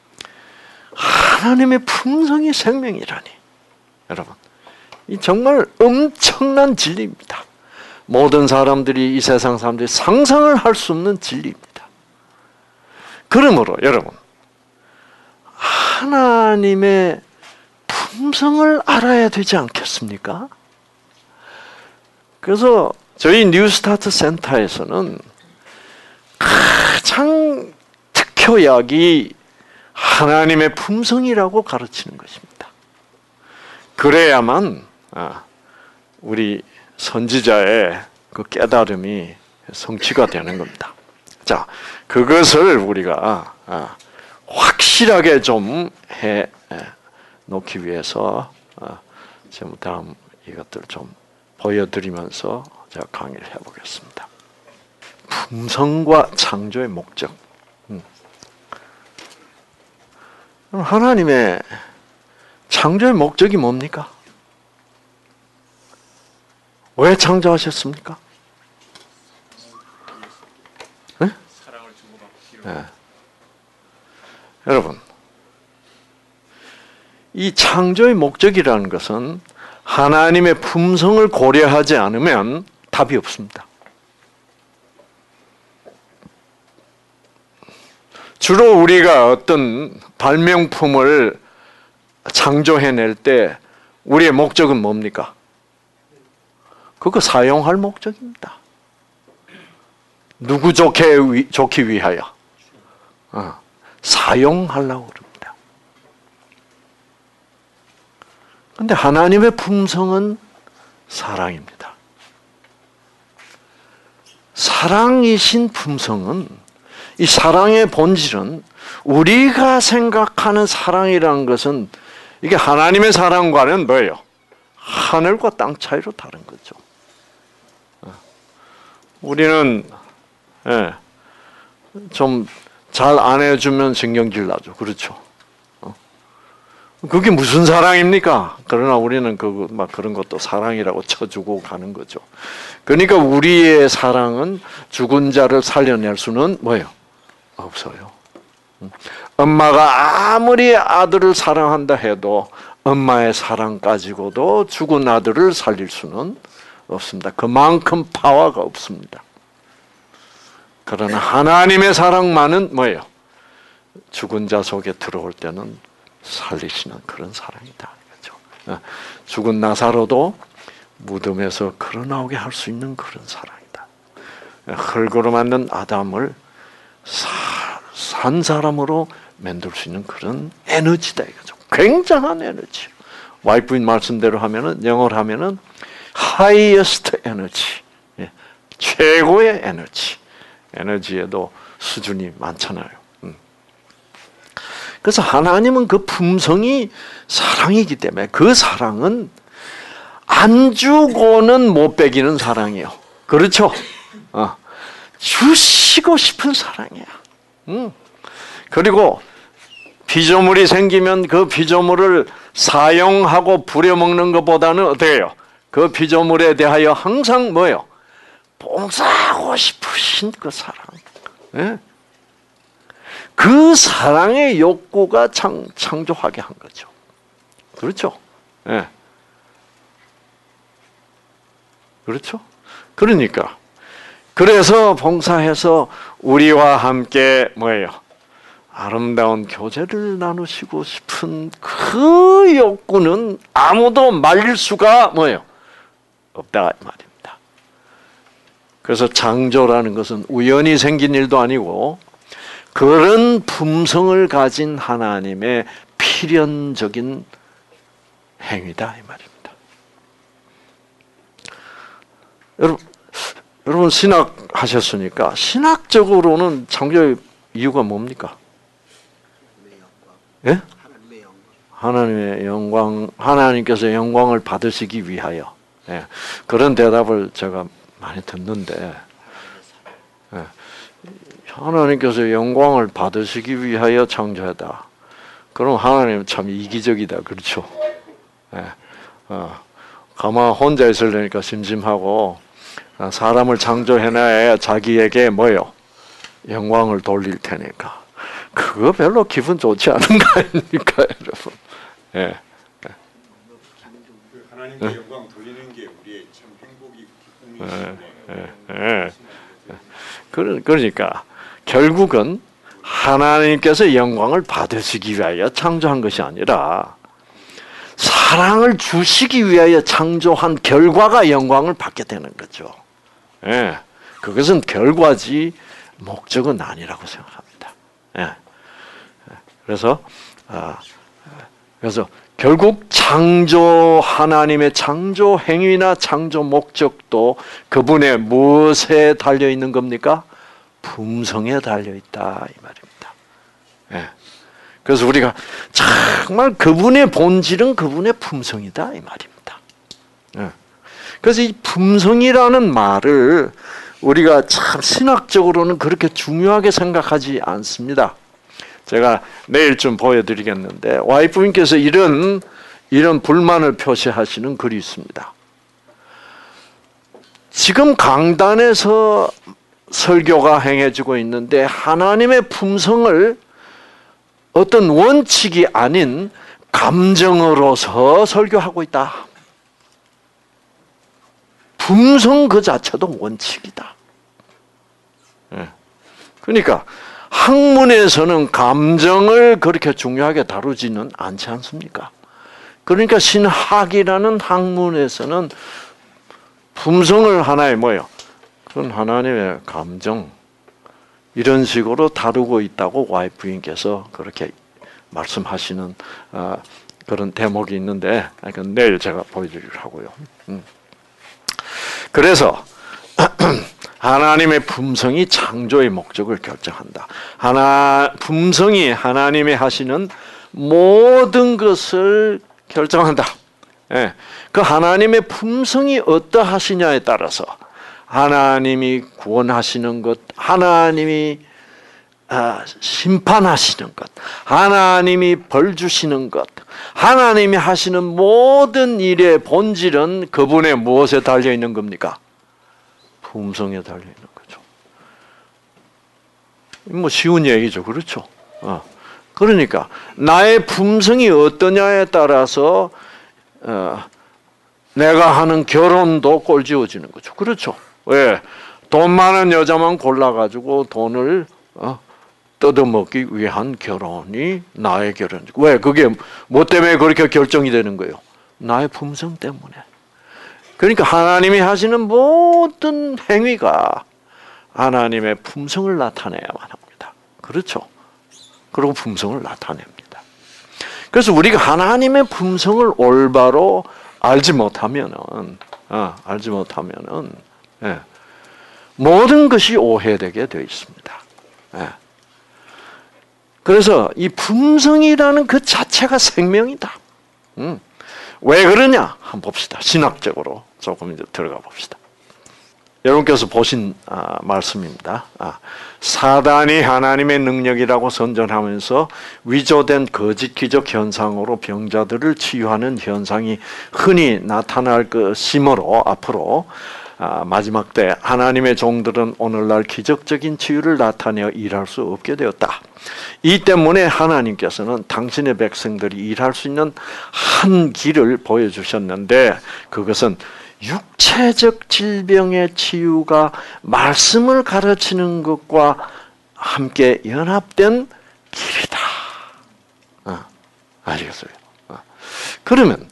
Speaker 1: 하나님의 품성이 생명이라니, 여러분, 이 정말 엄청난 진리입니다. 모든 사람들이, 이 세상 사람들이 상상을 할 수 없는 진리입니다. 그러므로 여러분, 하나님의 품성을 알아야 되지 않겠습니까? 그래서 저희 뉴스타트 센터에서는 가장 특효약이 하나님의 품성이라고 가르치는 것입니다. 그래야만 우리 선지자의 그 깨달음이 성취가 되는 겁니다. 자, 그것을 우리가 확실하게 좀 해 놓기 위해서 지금 다음 이것들 좀 보여드리면서 제가 강의를 해보겠습니다. 품성과 창조의 목적. 음. 하나님의 창조의 목적이 뭡니까? 왜 창조하셨습니까? 네?
Speaker 2: 사랑을 주고받기로.
Speaker 1: 네. 여러분, 이 창조의 목적이라는 것은 하나님의 품성을 고려하지 않으면 답이 없습니다. 주로 우리가 어떤 발명품을 창조해낼 때 우리의 목적은 뭡니까? 그거 사용할 목적입니다. 누구 좋게, 좋기 위하여? 어, 사용하려고 그럽니다. 그런데 하나님의 품성은 사랑입니다. 사랑이신 품성은, 이 사랑의 본질은 우리가 생각하는 사랑이라는 것은 이게 하나님의 사랑과는 뭐예요? 하늘과 땅 차이로 다른 거죠. 우리는 예, 좀 잘 안 해주면 신경질 나죠. 그렇죠? 어? 그게 무슨 사랑입니까? 그러나 우리는 그, 막 그런 것도 사랑이라고 쳐주고 가는 거죠. 그러니까 우리의 사랑은 죽은 자를 살려낼 수는 뭐예요? 없어요. 엄마가 아무리 아들을 사랑한다 해도 엄마의 사랑 가지고도 죽은 아들을 살릴 수는 없습니다. 그만큼 파워가 없습니다. 그러나 하나님의 사랑만은 뭐예요? 죽은 자 속에 들어올 때는 살리시는 그런 사랑이다. 그렇죠? 죽은 나사로도 무덤에서 걸어나오게 할 수 있는 그런 사랑이다. 흙으로 만든 아담을 산 사람으로 만들 수 있는 그런 에너지다 이거죠. 굉장한 에너지. 와이프인 말씀대로 하면은 영어로 하면은 highest energy, 예, 최고의 에너지. 에너지에도 수준이 많잖아요. 음. 그래서 하나님은 그 품성이 사랑이기 때문에 그 사랑은 안 주고는 못 베기는 사랑이에요. 그렇죠? 어. 주시고 싶은 사랑이야. 음. 그리고 피조물이 생기면 그 피조물을 사용하고 부려먹는 것보다는 어떻게 해요? 그 피조물에 대하여 항상 뭐예요? 봉사하고 싶으신 그 사랑. 예? 그 사랑의 욕구가 창, 창조하게 한 거죠. 그렇죠? 예. 그렇죠? 그러니까. 그래서 봉사해서 우리와 함께 뭐예요? 아름다운 교제를 나누시고 싶은 그 욕구는 아무도 말릴 수가 뭐예요? 없다 말입니다. 그래서 창조라는 것은 우연히 생긴 일도 아니고 그런 품성을 가진 하나님의 필연적인 행위다 이 말입니다. 여러분, 여러분 신학 하셨으니까 신학적으로는 창조의 이유가 뭡니까? 예? 하나님의 영광, 하나님께서 영광을 받으시기 위하여. 예. 그런 대답을 제가 많이 듣는데, 예. 하나님께서 영광을 받으시기 위하여 창조하다. 그럼 하나님 참 이기적이다, 그렇죠? 예. 어. 가만 혼자 있으려니까 심심하고 사람을 창조해놔야 자기에게 뭐요? 영광을 돌릴 테니까. 그거 별로 기분 좋지 않은 거 아닙니까, 여러분? 예.
Speaker 6: 하나님께 예. 영광 돌리는 게 우리의 참 행복이 기쁨이신데.
Speaker 1: 예. 예. 예. 그러니까 결국은 하나님께서 영광을 받으시기 위하여 창조한 것이 아니라 사랑을 주시기 위하여 창조한 결과가 영광을 받게 되는 거죠. 예. 그것은 결과지 목적은 아니라고 생각합니다. 예. 그래서 아, 그래서 결국 창조 하나님의 창조 행위나 창조 목적도 그분의 무엇에 달려 있는 겁니까? 품성에 달려 있다 이 말입니다. 예. 그래서 우리가 정말 그분의 본질은 그분의 품성이다 이 말입니다. 예. 그래서 이 품성이라는 말을 우리가 참 신학적으로는 그렇게 중요하게 생각하지 않습니다. 제가 내일 좀 보여드리겠는데 와이프님께서 이런 이런 불만을 표시하시는 글이 있습니다. 지금 강단에서 설교가 행해지고 있는데 하나님의 품성을 어떤 원칙이 아닌 감정으로서 설교하고 있다. 품성 그 자체도 원칙이다. 그러니까 학문에서는 감정을 그렇게 중요하게 다루지는 않지 않습니까? 그러니까 신학이라는 학문에서는 품성을 하나의 뭐예요? 그건 하나님의 감정 이런 식으로 다루고 있다고 와이프님께서 그렇게 말씀하시는 어, 그런 대목이 있는데 내일 제가 보여드리려고 하고요. 음. 그래서 하나님의 품성이 창조의 목적을 결정한다. 하나 품성이 하나님이 하시는 모든 것을 결정한다. 예, 그 하나님의 품성이 어떠하시냐에 따라서 하나님이 구원하시는 것, 하나님이 아, 심판하시는 것, 하나님이 벌 주시는 것, 하나님이 하시는 모든 일의 본질은 그분의 무엇에 달려 있는 겁니까? 품성에 달려 있는 거죠. 뭐 쉬운 얘기죠, 그렇죠? 어. 그러니까 나의 품성이 어떠냐에 따라서 어, 내가 하는 결혼도 꼴지어지는 거죠, 그렇죠? 왜? 돈 많은 여자만 골라가지고 돈을 어, 뜯어먹기 위한 결혼이 나의 결혼이고, 왜? 그게 뭐 때문에 그렇게 결정이 되는 거예요? 나의 품성 때문에. 그러니까 하나님이 하시는 모든 행위가 하나님의 품성을 나타내야만 합니다. 그렇죠? 그리고 품성을 나타냅니다. 그래서 우리가 하나님의 품성을 올바로 알지 못하면은, 어, 알지 못하면은, 예, 모든 것이 오해되게 되어 있습니다. 예. 그래서 이 품성이라는 그 자체가 생명이다. 음. 왜 그러냐? 한번 봅시다. 신학적으로 조금 이제 들어가 봅시다. 여러분께서 보신 아, 말씀입니다. 아, 사단이 하나님의 능력이라고 선전하면서 위조된 거짓 기적 현상으로 병자들을 치유하는 현상이 흔히 나타날 것이므로 앞으로 아, 마지막 때 하나님의 종들은 오늘날 기적적인 치유를 나타내어 일할 수 없게 되었다. 이 때문에 하나님께서는 당신의 백성들이 일할 수 있는 한 길을 보여주셨는데 그것은 육체적 질병의 치유가 말씀을 가르치는 것과 함께 연합된 길이다. 어, 아시겠어요? 어. 그러면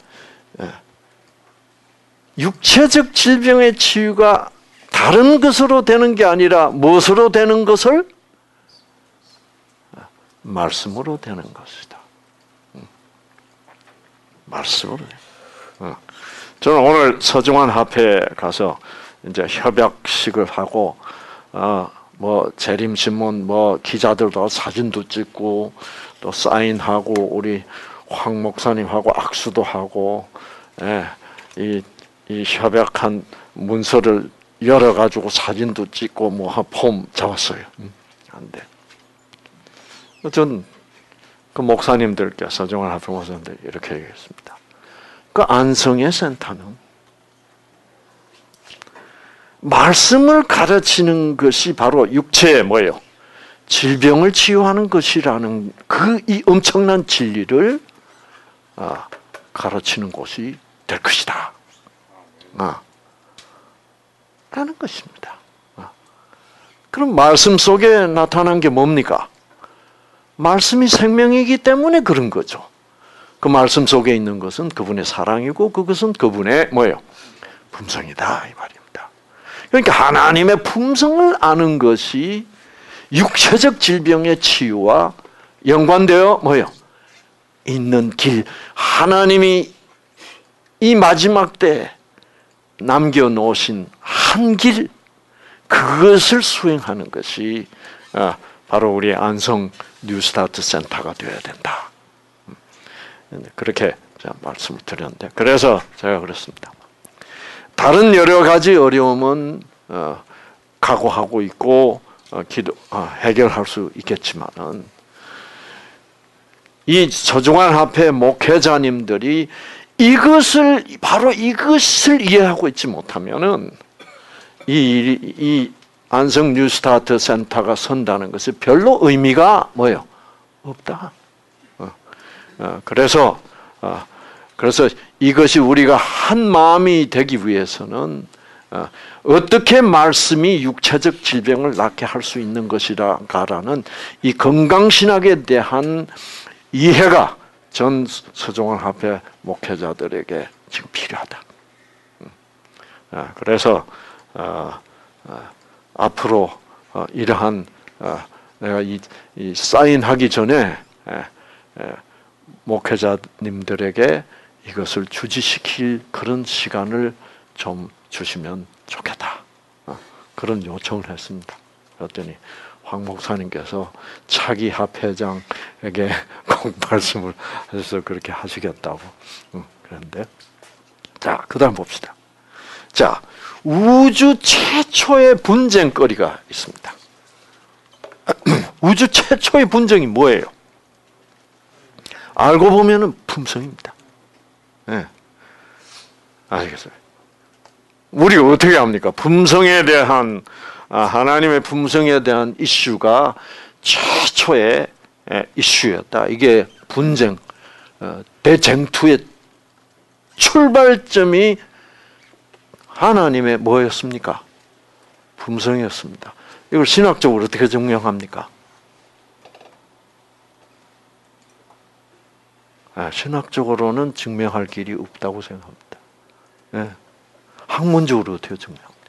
Speaker 1: 육체적 질병의 치유가 다른 것으로 되는 게 아니라 무엇으로 되는 것을? 말씀으로 되는 것이다. 말씀으로. 저는 오늘 서정환 합회에 가서 이제 협약식을 하고, 어, 뭐 재림 신문, 뭐 기자들도 사진도 찍고 또 사인하고 우리 황 목사님하고 악수도 하고, 예, 이, 이 협약한 문서를 열어가지고 사진도 찍고 뭐 폼 잡았어요. 음, 안 돼. 전 그 목사님들께 서정환 합회 목사님들 이렇게 얘기했습니다. 그 안성의 센터는 말씀을 가르치는 것이 바로 육체의 뭐예요? 질병을 치유하는 것이라는 그 이 엄청난 진리를 아, 가르치는 곳이 될 것이다. 아, 라는 것입니다. 아. 그럼 말씀 속에 나타난 게 뭡니까? 말씀이 생명이기 때문에 그런 거죠. 그 말씀 속에 있는 것은 그분의 사랑이고 그것은 그분의 뭐예요? 품성이다 이 말입니다. 그러니까 하나님의 품성을 아는 것이 육체적 질병의 치유와 연관되어 뭐예요? 있는 길. 하나님이 이 마지막 때 남겨놓으신 한 길, 그것을 수행하는 것이 바로 우리 안성 뉴스타트 센터가 되어야 된다. 그렇게 제가 말씀을 드렸는데, 그래서 제가 그랬습니다. 다른 여러 가지 어려움은 어, 각오하고 있고 어, 기도 어, 해결할 수 있겠지만은 이 서정환 합회 목회자님들이 이것을 바로 이것을 이해하고 있지 못하면은 이, 이 안성 뉴스타트 센터가 선다는 것이 별로 의미가 뭐예요? 없다. 어, 어, 그래서 어, 그래서 이것이 우리가 한 마음이 되기 위해서는 어, 어떻게 말씀이 육체적 질병을 낫게 할 수 있는 것이라는 이 건강신학에 대한 이해가 전 서정환 합회 목회자들에게 지금 필요하다. 어, 그래서 어, 어, 앞으로 어, 이러한 어, 내가 이, 이 사인하기 전에 에, 에, 목회자님들에게 이것을 주지시킬 그런 시간을 좀 주시면 좋겠다. 어, 그런 요청을 했습니다. 그랬더니 황 목사님께서 차기 합회장에게 꼭 말씀을 해서 그렇게 하시겠다고. 그런데 자, 그다음 봅시다. 자, 우주 최초의 분쟁거리가 있습니다. 우주 최초의 분쟁이 뭐예요? 알고 보면은 품성입니다. 네. 알겠어요. 우리가 어떻게 합니까? 품성에 대한 하나님의 품성에 대한 이슈가 최초의 이슈였다. 이게 분쟁, 대쟁투의 출발점이 하나님의 뭐였습니까? 품성이었습니다. 이걸 신학적으로 어떻게 증명합니까? 아, 신학적으로는 증명할 길이 없다고 생각합니다. 네. 학문적으로 어떻게 증명합니까?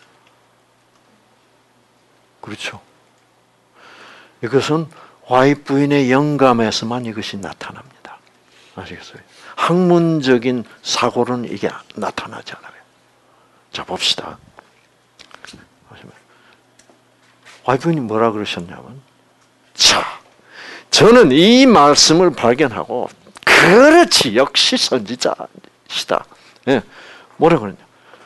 Speaker 1: 그렇죠. 이것은 와이프 부인의 영감에서만 이것이 나타납니다. 아시겠어요? 학문적인 사고로는 이게 나타나지 않아요. 자, 봅시다. 와이프 부인이 뭐라 그러셨냐면, 자, 저는 이 말씀을 발견하고, 그렇지, 역시 선지자시다. 예, 뭐라 그러냐.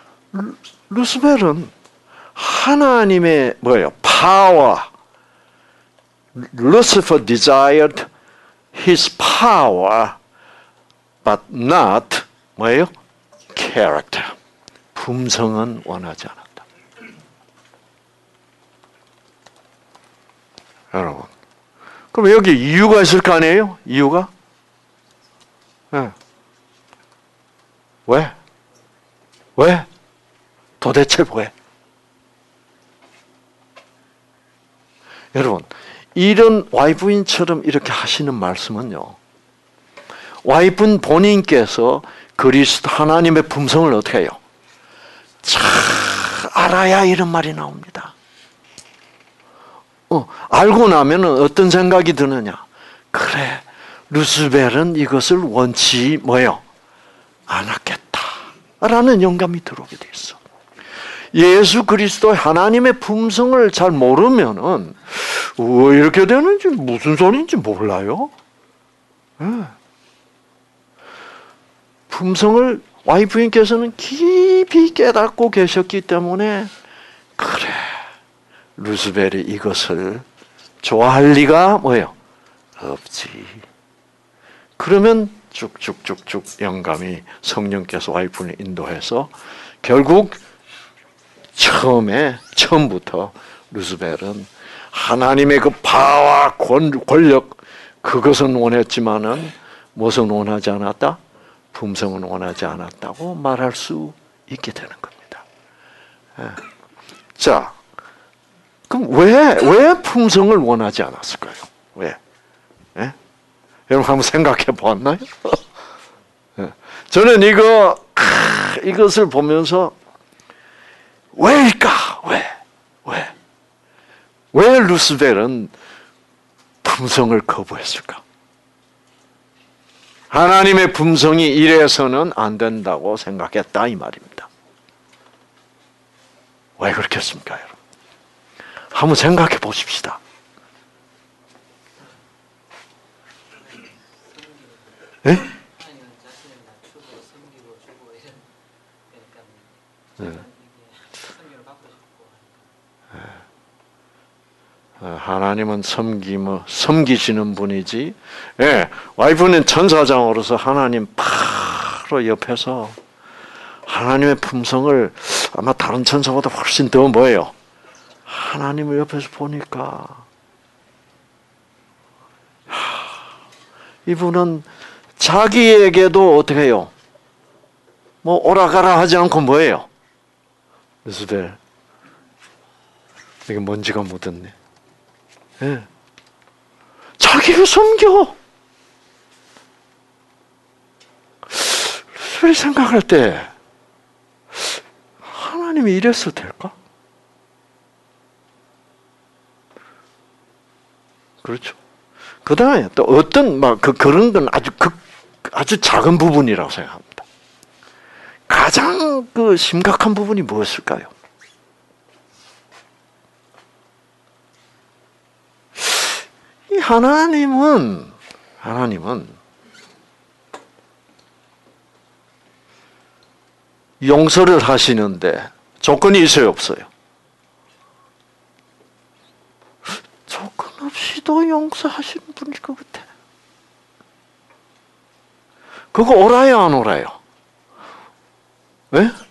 Speaker 1: 루스벨은 하나님의 뭐예요? power. Lucifer desired his power, but not 뭐예요? character. 품성은 원하지 않았다. 여러분, 그럼 여기 이유가 있을 거 아니에요? 이유가? 네. 왜? 왜? 도대체 왜? 여러분, 이런 와이프인처럼 이렇게 하시는 말씀은요, 와이프는 본인께서 그리스도 하나님의 품성을 어떻게 해요? 잘 알아야 이런 말이 나옵니다. 어, 알고 나면 어떤 생각이 드느냐? 그래, 루스벨은 이것을 원치 뭐요? 않았겠다. 라는 영감이 들어오게 돼 있어. 예수 그리스도 하나님의 품성을 잘 모르면은 왜 이렇게 되는지 무슨 소리인지 몰라요. 네. 품성을 와이프인께서는 깊이 깨닫고 계셨기 때문에 그래, 루스벨이 이것을 좋아할 리가 뭐예요? 없지. 그러면 쭉쭉쭉쭉 영감이 성령께서 와이프를 인도해서 결국 처음에 처음부터 루스벨은 하나님의 그 파와 권력 그것은 원했지만은 무엇은 원하지 않았다? 품성은 원하지 않았다고 말할 수 있게 되는 겁니다. 자, 그럼 왜, 왜 품성을 원하지 않았을까요? 왜? 예? 여러분 한번 생각해 보았나요? 저는 이거, 이것을 보면서 왜일까? 왜? 왜? 왜 루스벨은 품성을 거부했을까? 하나님의 품성이 이래서는 안 된다고 생각했다 이 말입니다. 왜 그렇겠습니까, 여러분? 한번 생각해 보십시다. 예? 네. 하나님은 섬기며 섬기시는 분이지. 예, 와이프는 천사장으로서 하나님 바로 옆에서 하나님의 품성을 아마 다른 천사보다 훨씬 더 뭐예요? 하나님을 옆에서 보니까 이분은 자기에게도 어떻게 해요? 뭐 오라가라 하지 않고 뭐예요? 루스벨, 이게 먼지가 묻었네. 예. 자기를 섬겨. 루스벨이 생각할 때 하나님이 이랬어도 될까? 그렇죠. 그 다음에 또 어떤 막 그 그런 건 아주 극 아주 작은 부분이라고 생각합니다. 가장 그 심각한 부분이 무엇일까요? 하나님은 하나님은 용서를 하시는데 조건이 있어요, 없어요? 조건 없이도 용서하시는 분일 것 같아. 그거 옳아요, 안 옳아요? 예?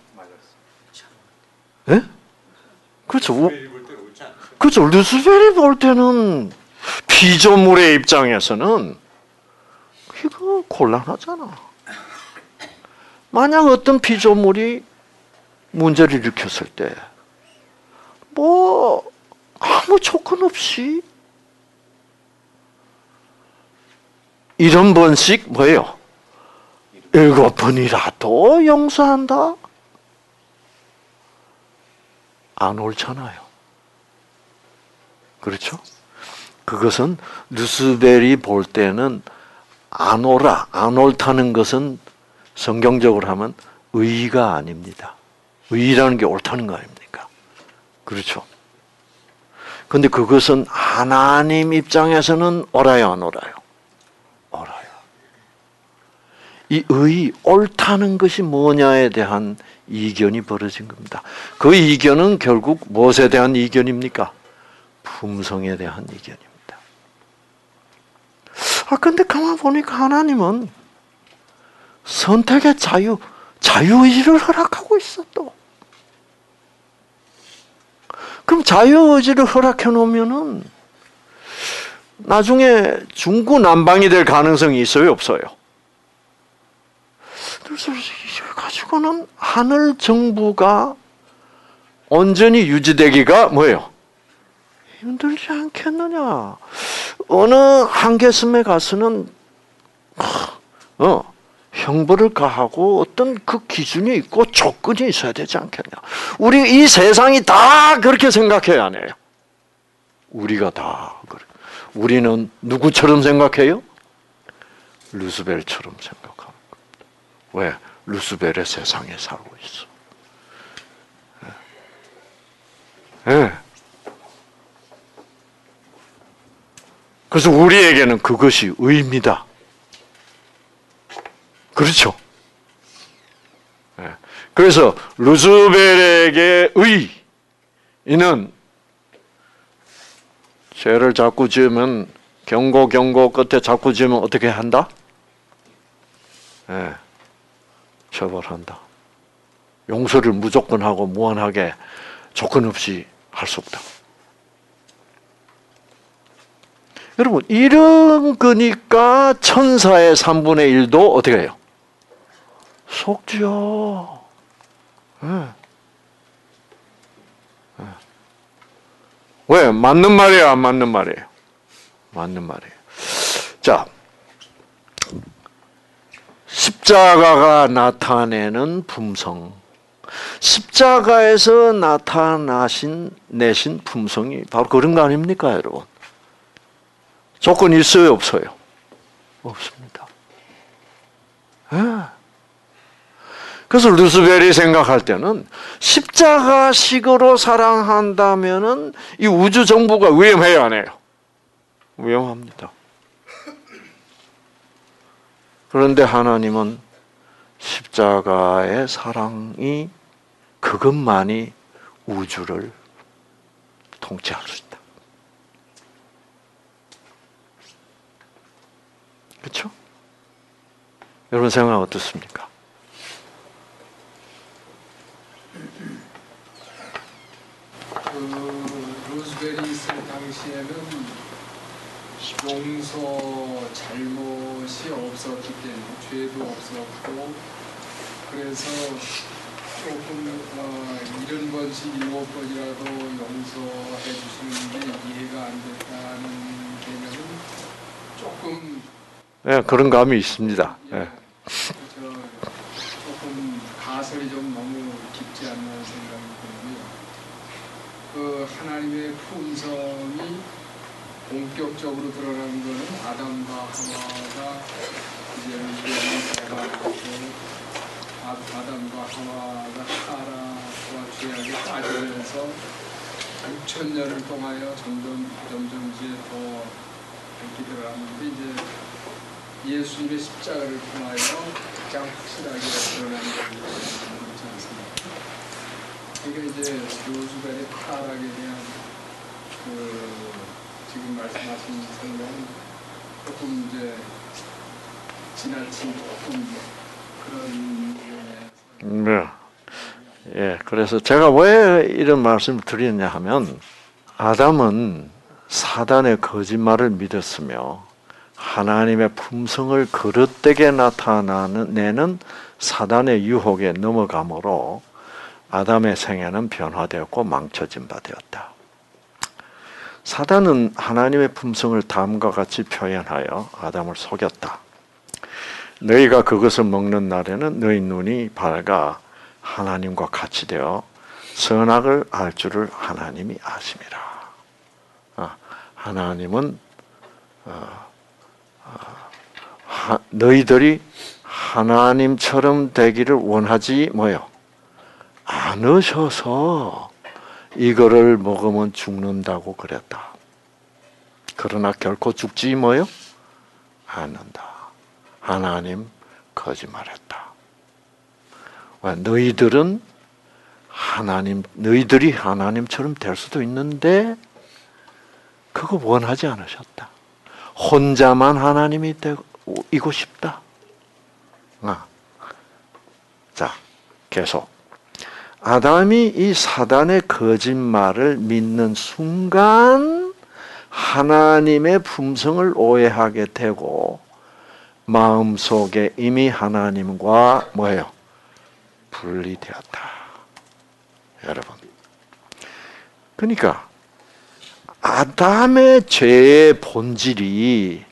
Speaker 1: 예? 그렇죠. 그렇죠. 루스벨이 볼 때는 피조물의 입장에서는 이거 곤란하잖아. 만약 어떤 피조물이 문제를 일으켰을 때, 뭐 아무 조건 없이 이런 번씩 뭐예요? 일곱 번이라도 용서한다? 안 옳잖아요. 그렇죠? 그것은 루스벨이 볼 때는 안 옳아, 안 옳다는 것은 성경적으로 하면 의의가 아닙니다. 의의라는 게 옳다는 거 아닙니까? 그렇죠? 근데 그것은 하나님 입장에서는 옳아요, 안 옳아요? 옳아요. 이 의의, 옳다는 것이 뭐냐에 대한 이견이 벌어진 겁니다. 그 이견은 결국 무엇에 대한 이견입니까? 품성에 대한 이견입니다. 아, 근데 가만 보니까 하나님은 선택의 자유, 자유의지를 허락하고 있어, 또. 그럼 자유의지를 허락해 놓으면은 나중에 중구난방이 될 가능성이 있어요, 없어요? 그래서 이걸 가지고는 하늘 정부가 온전히 유지되기가 뭐예요? 힘들지 않겠느냐. 어느 한계섬에 가서는 어, 형벌을 가하고 어떤 그 기준이 있고 조건이 있어야 되지 않겠냐. 우리 이 세상이 다 그렇게 생각해야 하네요. 우리가 다 그래. 우리는 누구처럼 생각해요? 루스벨처럼 생각하는 겁니다. 왜? 루스벨의 세상에 살고 있어. 예. 네. 그래서 우리에게는 그것이 의입니다. 그렇죠? 네. 그래서 루스벨에게 의의는 죄를 자꾸 지으면 경고 경고 끝에 자꾸 지으면 어떻게 한다? 네. 처벌한다. 용서를 무조건 하고 무한하게 조건 없이 할 수 없다. 여러분, 이런 거니까 천사의 삼분의 일도 어떻게 해요? 속죠. 네. 네. 왜? 맞는 말이에요, 안 맞는 말이에요? 맞는 말이에요. 자, 십자가가 나타내는 품성. 십자가에서 나타나신, 내신 품성이 바로 그런 거 아닙니까, 여러분? 조건이 있어요, 없어요? 없습니다. 네. 그래서 루스벨이 생각할 때는 십자가식으로 사랑한다면은 이 우주 정부가 위험해요, 안 해요? 위험합니다. 그런데 하나님은 십자가의 사랑이 그것만이 우주를 통치할 수 있다. 그렇죠? 여러분 생각 어떻습니까?
Speaker 7: 그 루스벨이 있을 당시에는 용서 잘못이 없었기 때문에 죄도 없었고 그래서 조금 어, 일흔 번씩 일곱 번이라도 용서해 주시는 게 이해가 안 됐다는 개념은 조금
Speaker 1: 네, 그런 감이 있습니다.
Speaker 7: 예,
Speaker 1: 네.
Speaker 7: 저, 조금 가설이 좀 너무 깊지 않나 생각이 드는데요. 그 하나님의 품성이 본격적으로 드러난 것은 아담과 하와가 이제 죄가 아담과 하와가 타락과 죄악에 빠지면서 육천 년을 통하여 점점 점점 이제 더 밝히 드러났는데 이제 예수님의 십자가를 통하여 가장 확실하게 드러나는 것이 그렇지 않습니까? 그러니까 이제 요수벨의 타락에 대한 그 지금 말씀하신 설명은 조금 이제 지나친 조금 그런
Speaker 1: 네. 예, 그래서 제가 왜 이런 말씀을 드리느냐 하면 아담은 사단의 거짓말을 믿었으며 하나님의 품성을 그릇되게 나타내는 사단의 유혹에 넘어감으로 아담의 생애는 변화되었고 망쳐진 바 되었다. 사단은 하나님의 품성을 다음과 같이 표현하여 아담을 속였다. 너희가 그것을 먹는 날에는 너희 눈이 밝아 하나님과 같이 되어 선악을 알 줄을 하나님이 아심이라. 하나님은 어, 어, 하, 너희들이 하나님처럼 되기를 원하지 뭐요? 않으셔서 이거를 먹으면 죽는다고 그랬다. 그러나 결코 죽지 뭐요? 않는다. 하나님 거짓말했다. 너희들은 하나님, 너희들이 하나님처럼 될 수도 있는데 그거 원하지 않으셨다. 혼자만 하나님이 되고 싶다. 아. 자, 계속. 아담이 이 사단의 거짓말을 믿는 순간 하나님의 품성을 오해하게 되고 마음속에 이미 하나님과 뭐예요? 분리되었다. 여러분. 그러니까 아담의 죄의 본질이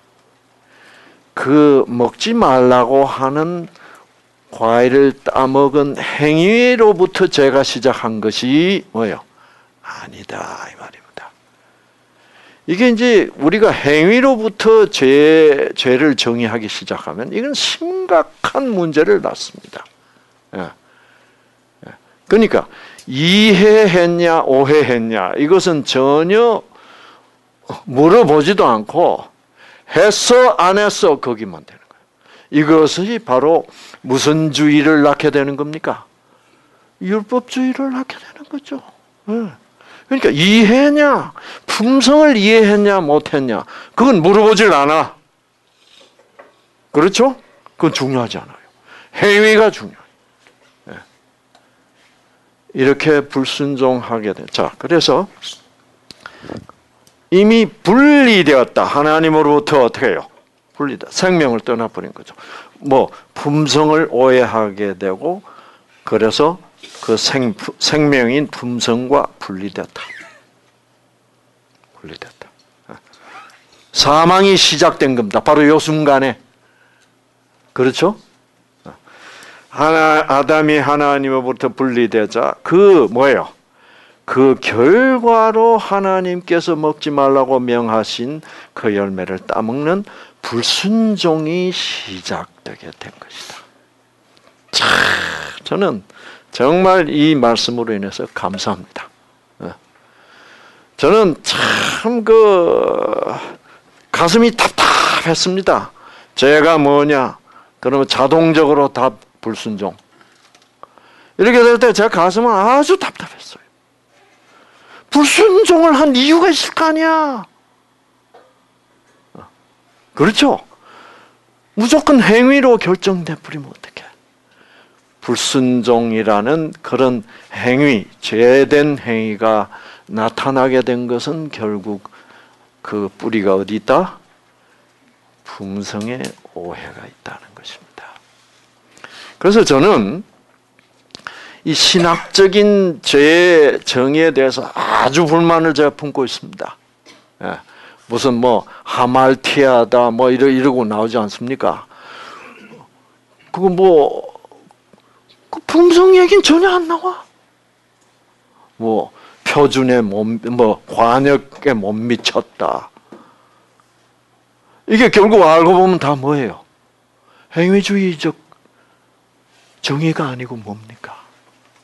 Speaker 1: 그 먹지 말라고 하는 과일을 따먹은 행위로부터 죄가 시작한 것이 뭐예요? 아니다 이 말입니다. 이게 이제 우리가 행위로부터 죄, 죄를 정의하기 시작하면 이건 심각한 문제를 낳습니다. 예. 예. 그러니까 이해했냐 오해했냐 이것은 전혀 물어보지도 않고 했어 안 했어 거기만 되는 거예요. 이것이 바로 무슨 주의를 낳게 되는 겁니까? 율법주의를 낳게 되는 거죠. 네. 그러니까 이해했냐 품성을 이해했냐 못했냐 그건 물어보질 않아. 그렇죠? 그건 중요하지 않아요. 행위가 중요해요. 네. 이렇게 불순종하게 돼. 자, 그래서 이미 분리되었다. 하나님으로부터 어떻게 해요? 분리다. 생명을 떠나버린 거죠. 뭐 품성을 오해하게 되고 그래서 그 생, 생명인 품성과 분리됐다. 분리됐다. 사망이 시작된 겁니다. 바로 이 순간에. 그렇죠? 하나, 아담이 하나님으로부터 분리되자 그 뭐예요? 그 결과로 하나님께서 먹지 말라고 명하신 그 열매를 따먹는 불순종이 시작되게 된 것이다. 참, 저는 정말 이 말씀으로 인해서 감사합니다. 저는 참 그 가슴이 답답했습니다. 죄가 뭐냐? 그러면 자동적으로 다 불순종. 이렇게 될 때 제 가슴은 아주 답답했어요. 불순종을 한 이유가 있을 거 아니야. 그렇죠? 무조건 행위로 결정돼 버리면 어떡해. 불순종이라는 그런 행위, 죄된 행위가 나타나게 된 것은 결국 그 뿌리가 어디 있다? 품성에 오해가 있다는 것입니다. 그래서 저는 이 신학적인 죄의 정의에 대해서 아주 불만을 제가 품고 있습니다. 예. 무슨 뭐 하말티아다 뭐 이러 이러고 나오지 않습니까? 그거 뭐 그 품성 얘기는 전혀 안 나와. 뭐 표준에 못, 뭐 관역에 못 미쳤다. 이게 결국 알고 보면 다 뭐예요? 행위주의적 정의가 아니고 뭡니까?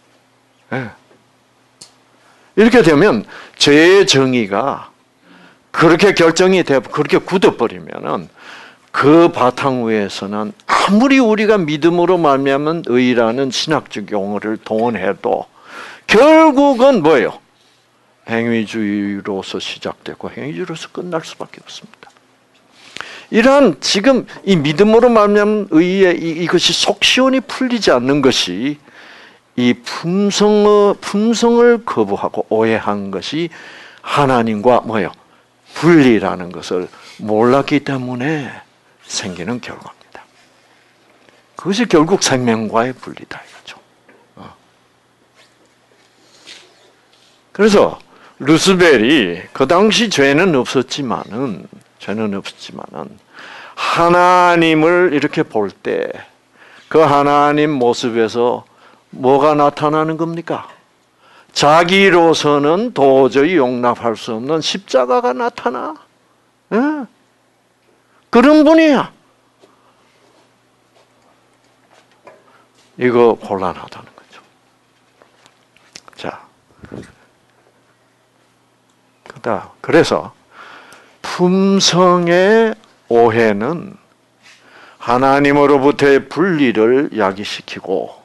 Speaker 1: 네. 이렇게 되면 죄의 정의가 그렇게 결정이 돼 그렇게 굳어버리면은 그 바탕 위에서는 아무리 우리가 믿음으로 말미암은 의라는 신학적 용어를 동원해도 결국은 뭐예요? 행위주의로서 시작되고 행위주의로서 끝날 수밖에 없습니다. 이러한 지금 이 믿음으로 말미암은 의의 이것이 속 시원히 풀리지 않는 것이 이 품성의 품성을 거부하고 오해한 것이 하나님과 뭐예요? 분리라는 것을 몰랐기 때문에 생기는 결과입니다. 그것이 결국 생명과의 분리다 이거죠. 그래서 루스벨이 그 당시 죄는 없었지만은 죄는 없었지만은 하나님을 이렇게 볼 때 그 하나님 모습에서 뭐가 나타나는 겁니까? 자기로서는 도저히 용납할 수 없는 십자가가 나타나. 예? 그런 분이야. 이거 곤란하다는 거죠. 자, 그다 그래서 품성의 오해는 하나님으로부터의 분리를 야기시키고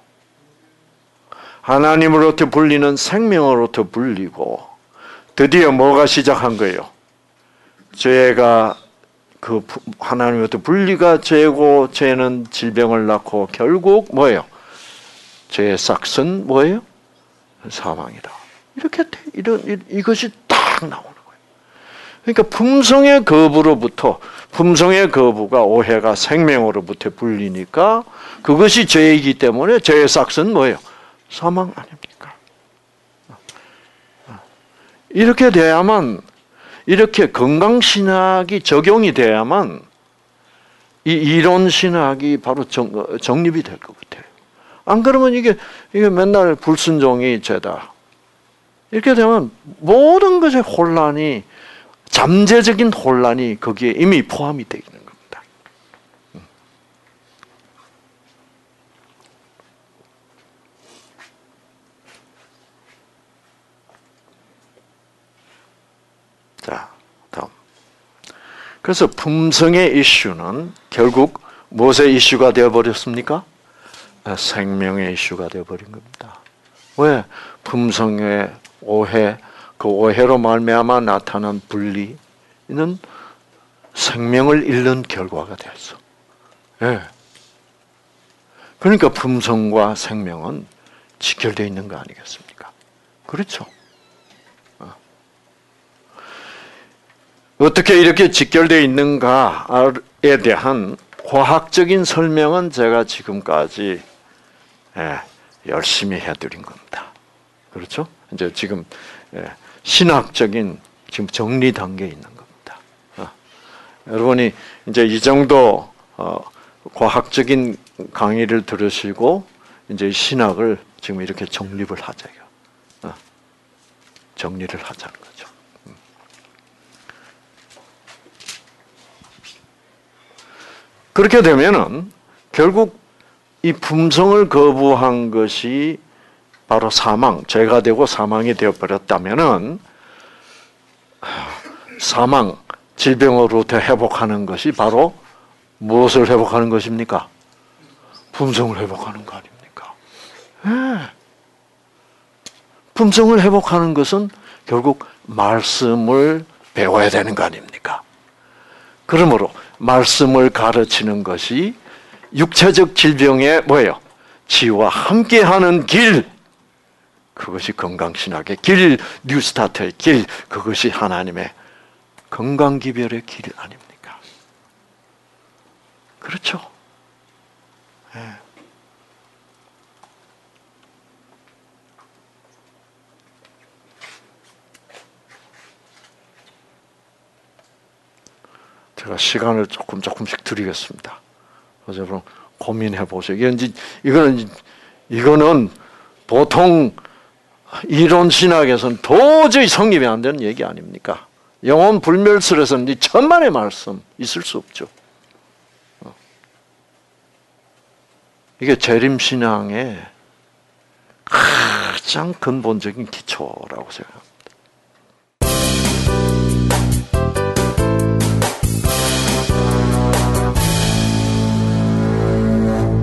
Speaker 1: 하나님으로부터 분리는 생명으로부터 분리고 드디어 뭐가 시작한 거예요? 죄가 그 하나님으로부터 분리가 죄고 죄는 질병을 낳고 결국 뭐예요? 죄의 싹은 뭐예요? 사망이다. 이렇게 이런 이것이 딱 나오는 거예요. 그러니까 품성의 거부로부터 품성의 거부가 오해가 생명으로부터 분리니까 그것이 죄이기 때문에 죄의 싹은 뭐예요? 사망 아닙니까? 이렇게 돼야만 이렇게 건강신학이 적용이 돼야만 이 이론신학이 바로 정, 정립이 될 것 같아요. 안 그러면 이게, 이게 맨날 불순종이 죄다. 이렇게 되면 모든 것의 혼란이, 잠재적인 혼란이 거기에 이미 포함이 되어 있는 겁니다. 자, 다음. 그래서 품성의 이슈는 결국 무엇의 이슈가 되어버렸습니까? 생명의 이슈가 되어버린 겁니다. 왜? 품성의 오해, 그 오해로 말미암아 나타난 분리는 생명을 잃는 결과가 됐어. 예. 그러니까 품성과 생명은 직결되어 있는 거 아니겠습니까? 그렇죠. 어떻게 이렇게 직결되어 있는가에 대한 과학적인 설명은 제가 지금까지 예, 열심히 해드린 겁니다. 그렇죠? 이제 지금 예, 신학적인 지금 정리 단계에 있는 겁니다. 어. 여러분이 이제 이 정도 어, 과학적인 강의를 들으시고 이제 신학을 지금 이렇게 정립을 하자요. 어. 정리를 하자는 거죠. 음. 그렇게 되면은 결국 이 품성을 거부한 것이 바로 사망, 죄가 되고 사망이 되어버렸다면은 사망, 질병으로부터 회복하는 것이 바로 무엇을 회복하는 것입니까? 품성을 회복하는 거 아닙니까? 네. 품성을 회복하는 것은 결국 말씀을 배워야 되는 거 아닙니까? 그러므로 말씀을 가르치는 것이 육체적 질병의 뭐예요? 치유와 함께하는 길, 그것이 건강신학의 길, 뉴스타트의 길, 그것이 하나님의 건강기별의 길 아닙니까? 그렇죠? 네. 제가 시간을 조금 조금씩 드리겠습니다. 그래서 여러분 고민해 보세요. 이건 이거는 이거는 보통 이론 신학에서는 도저히 성립이 안 되는 얘기 아닙니까? 영혼 불멸설에서는 이 천만의 말씀 있을 수 없죠. 이게 재림 신앙의 가장 근본적인 기초라고 생각합니다.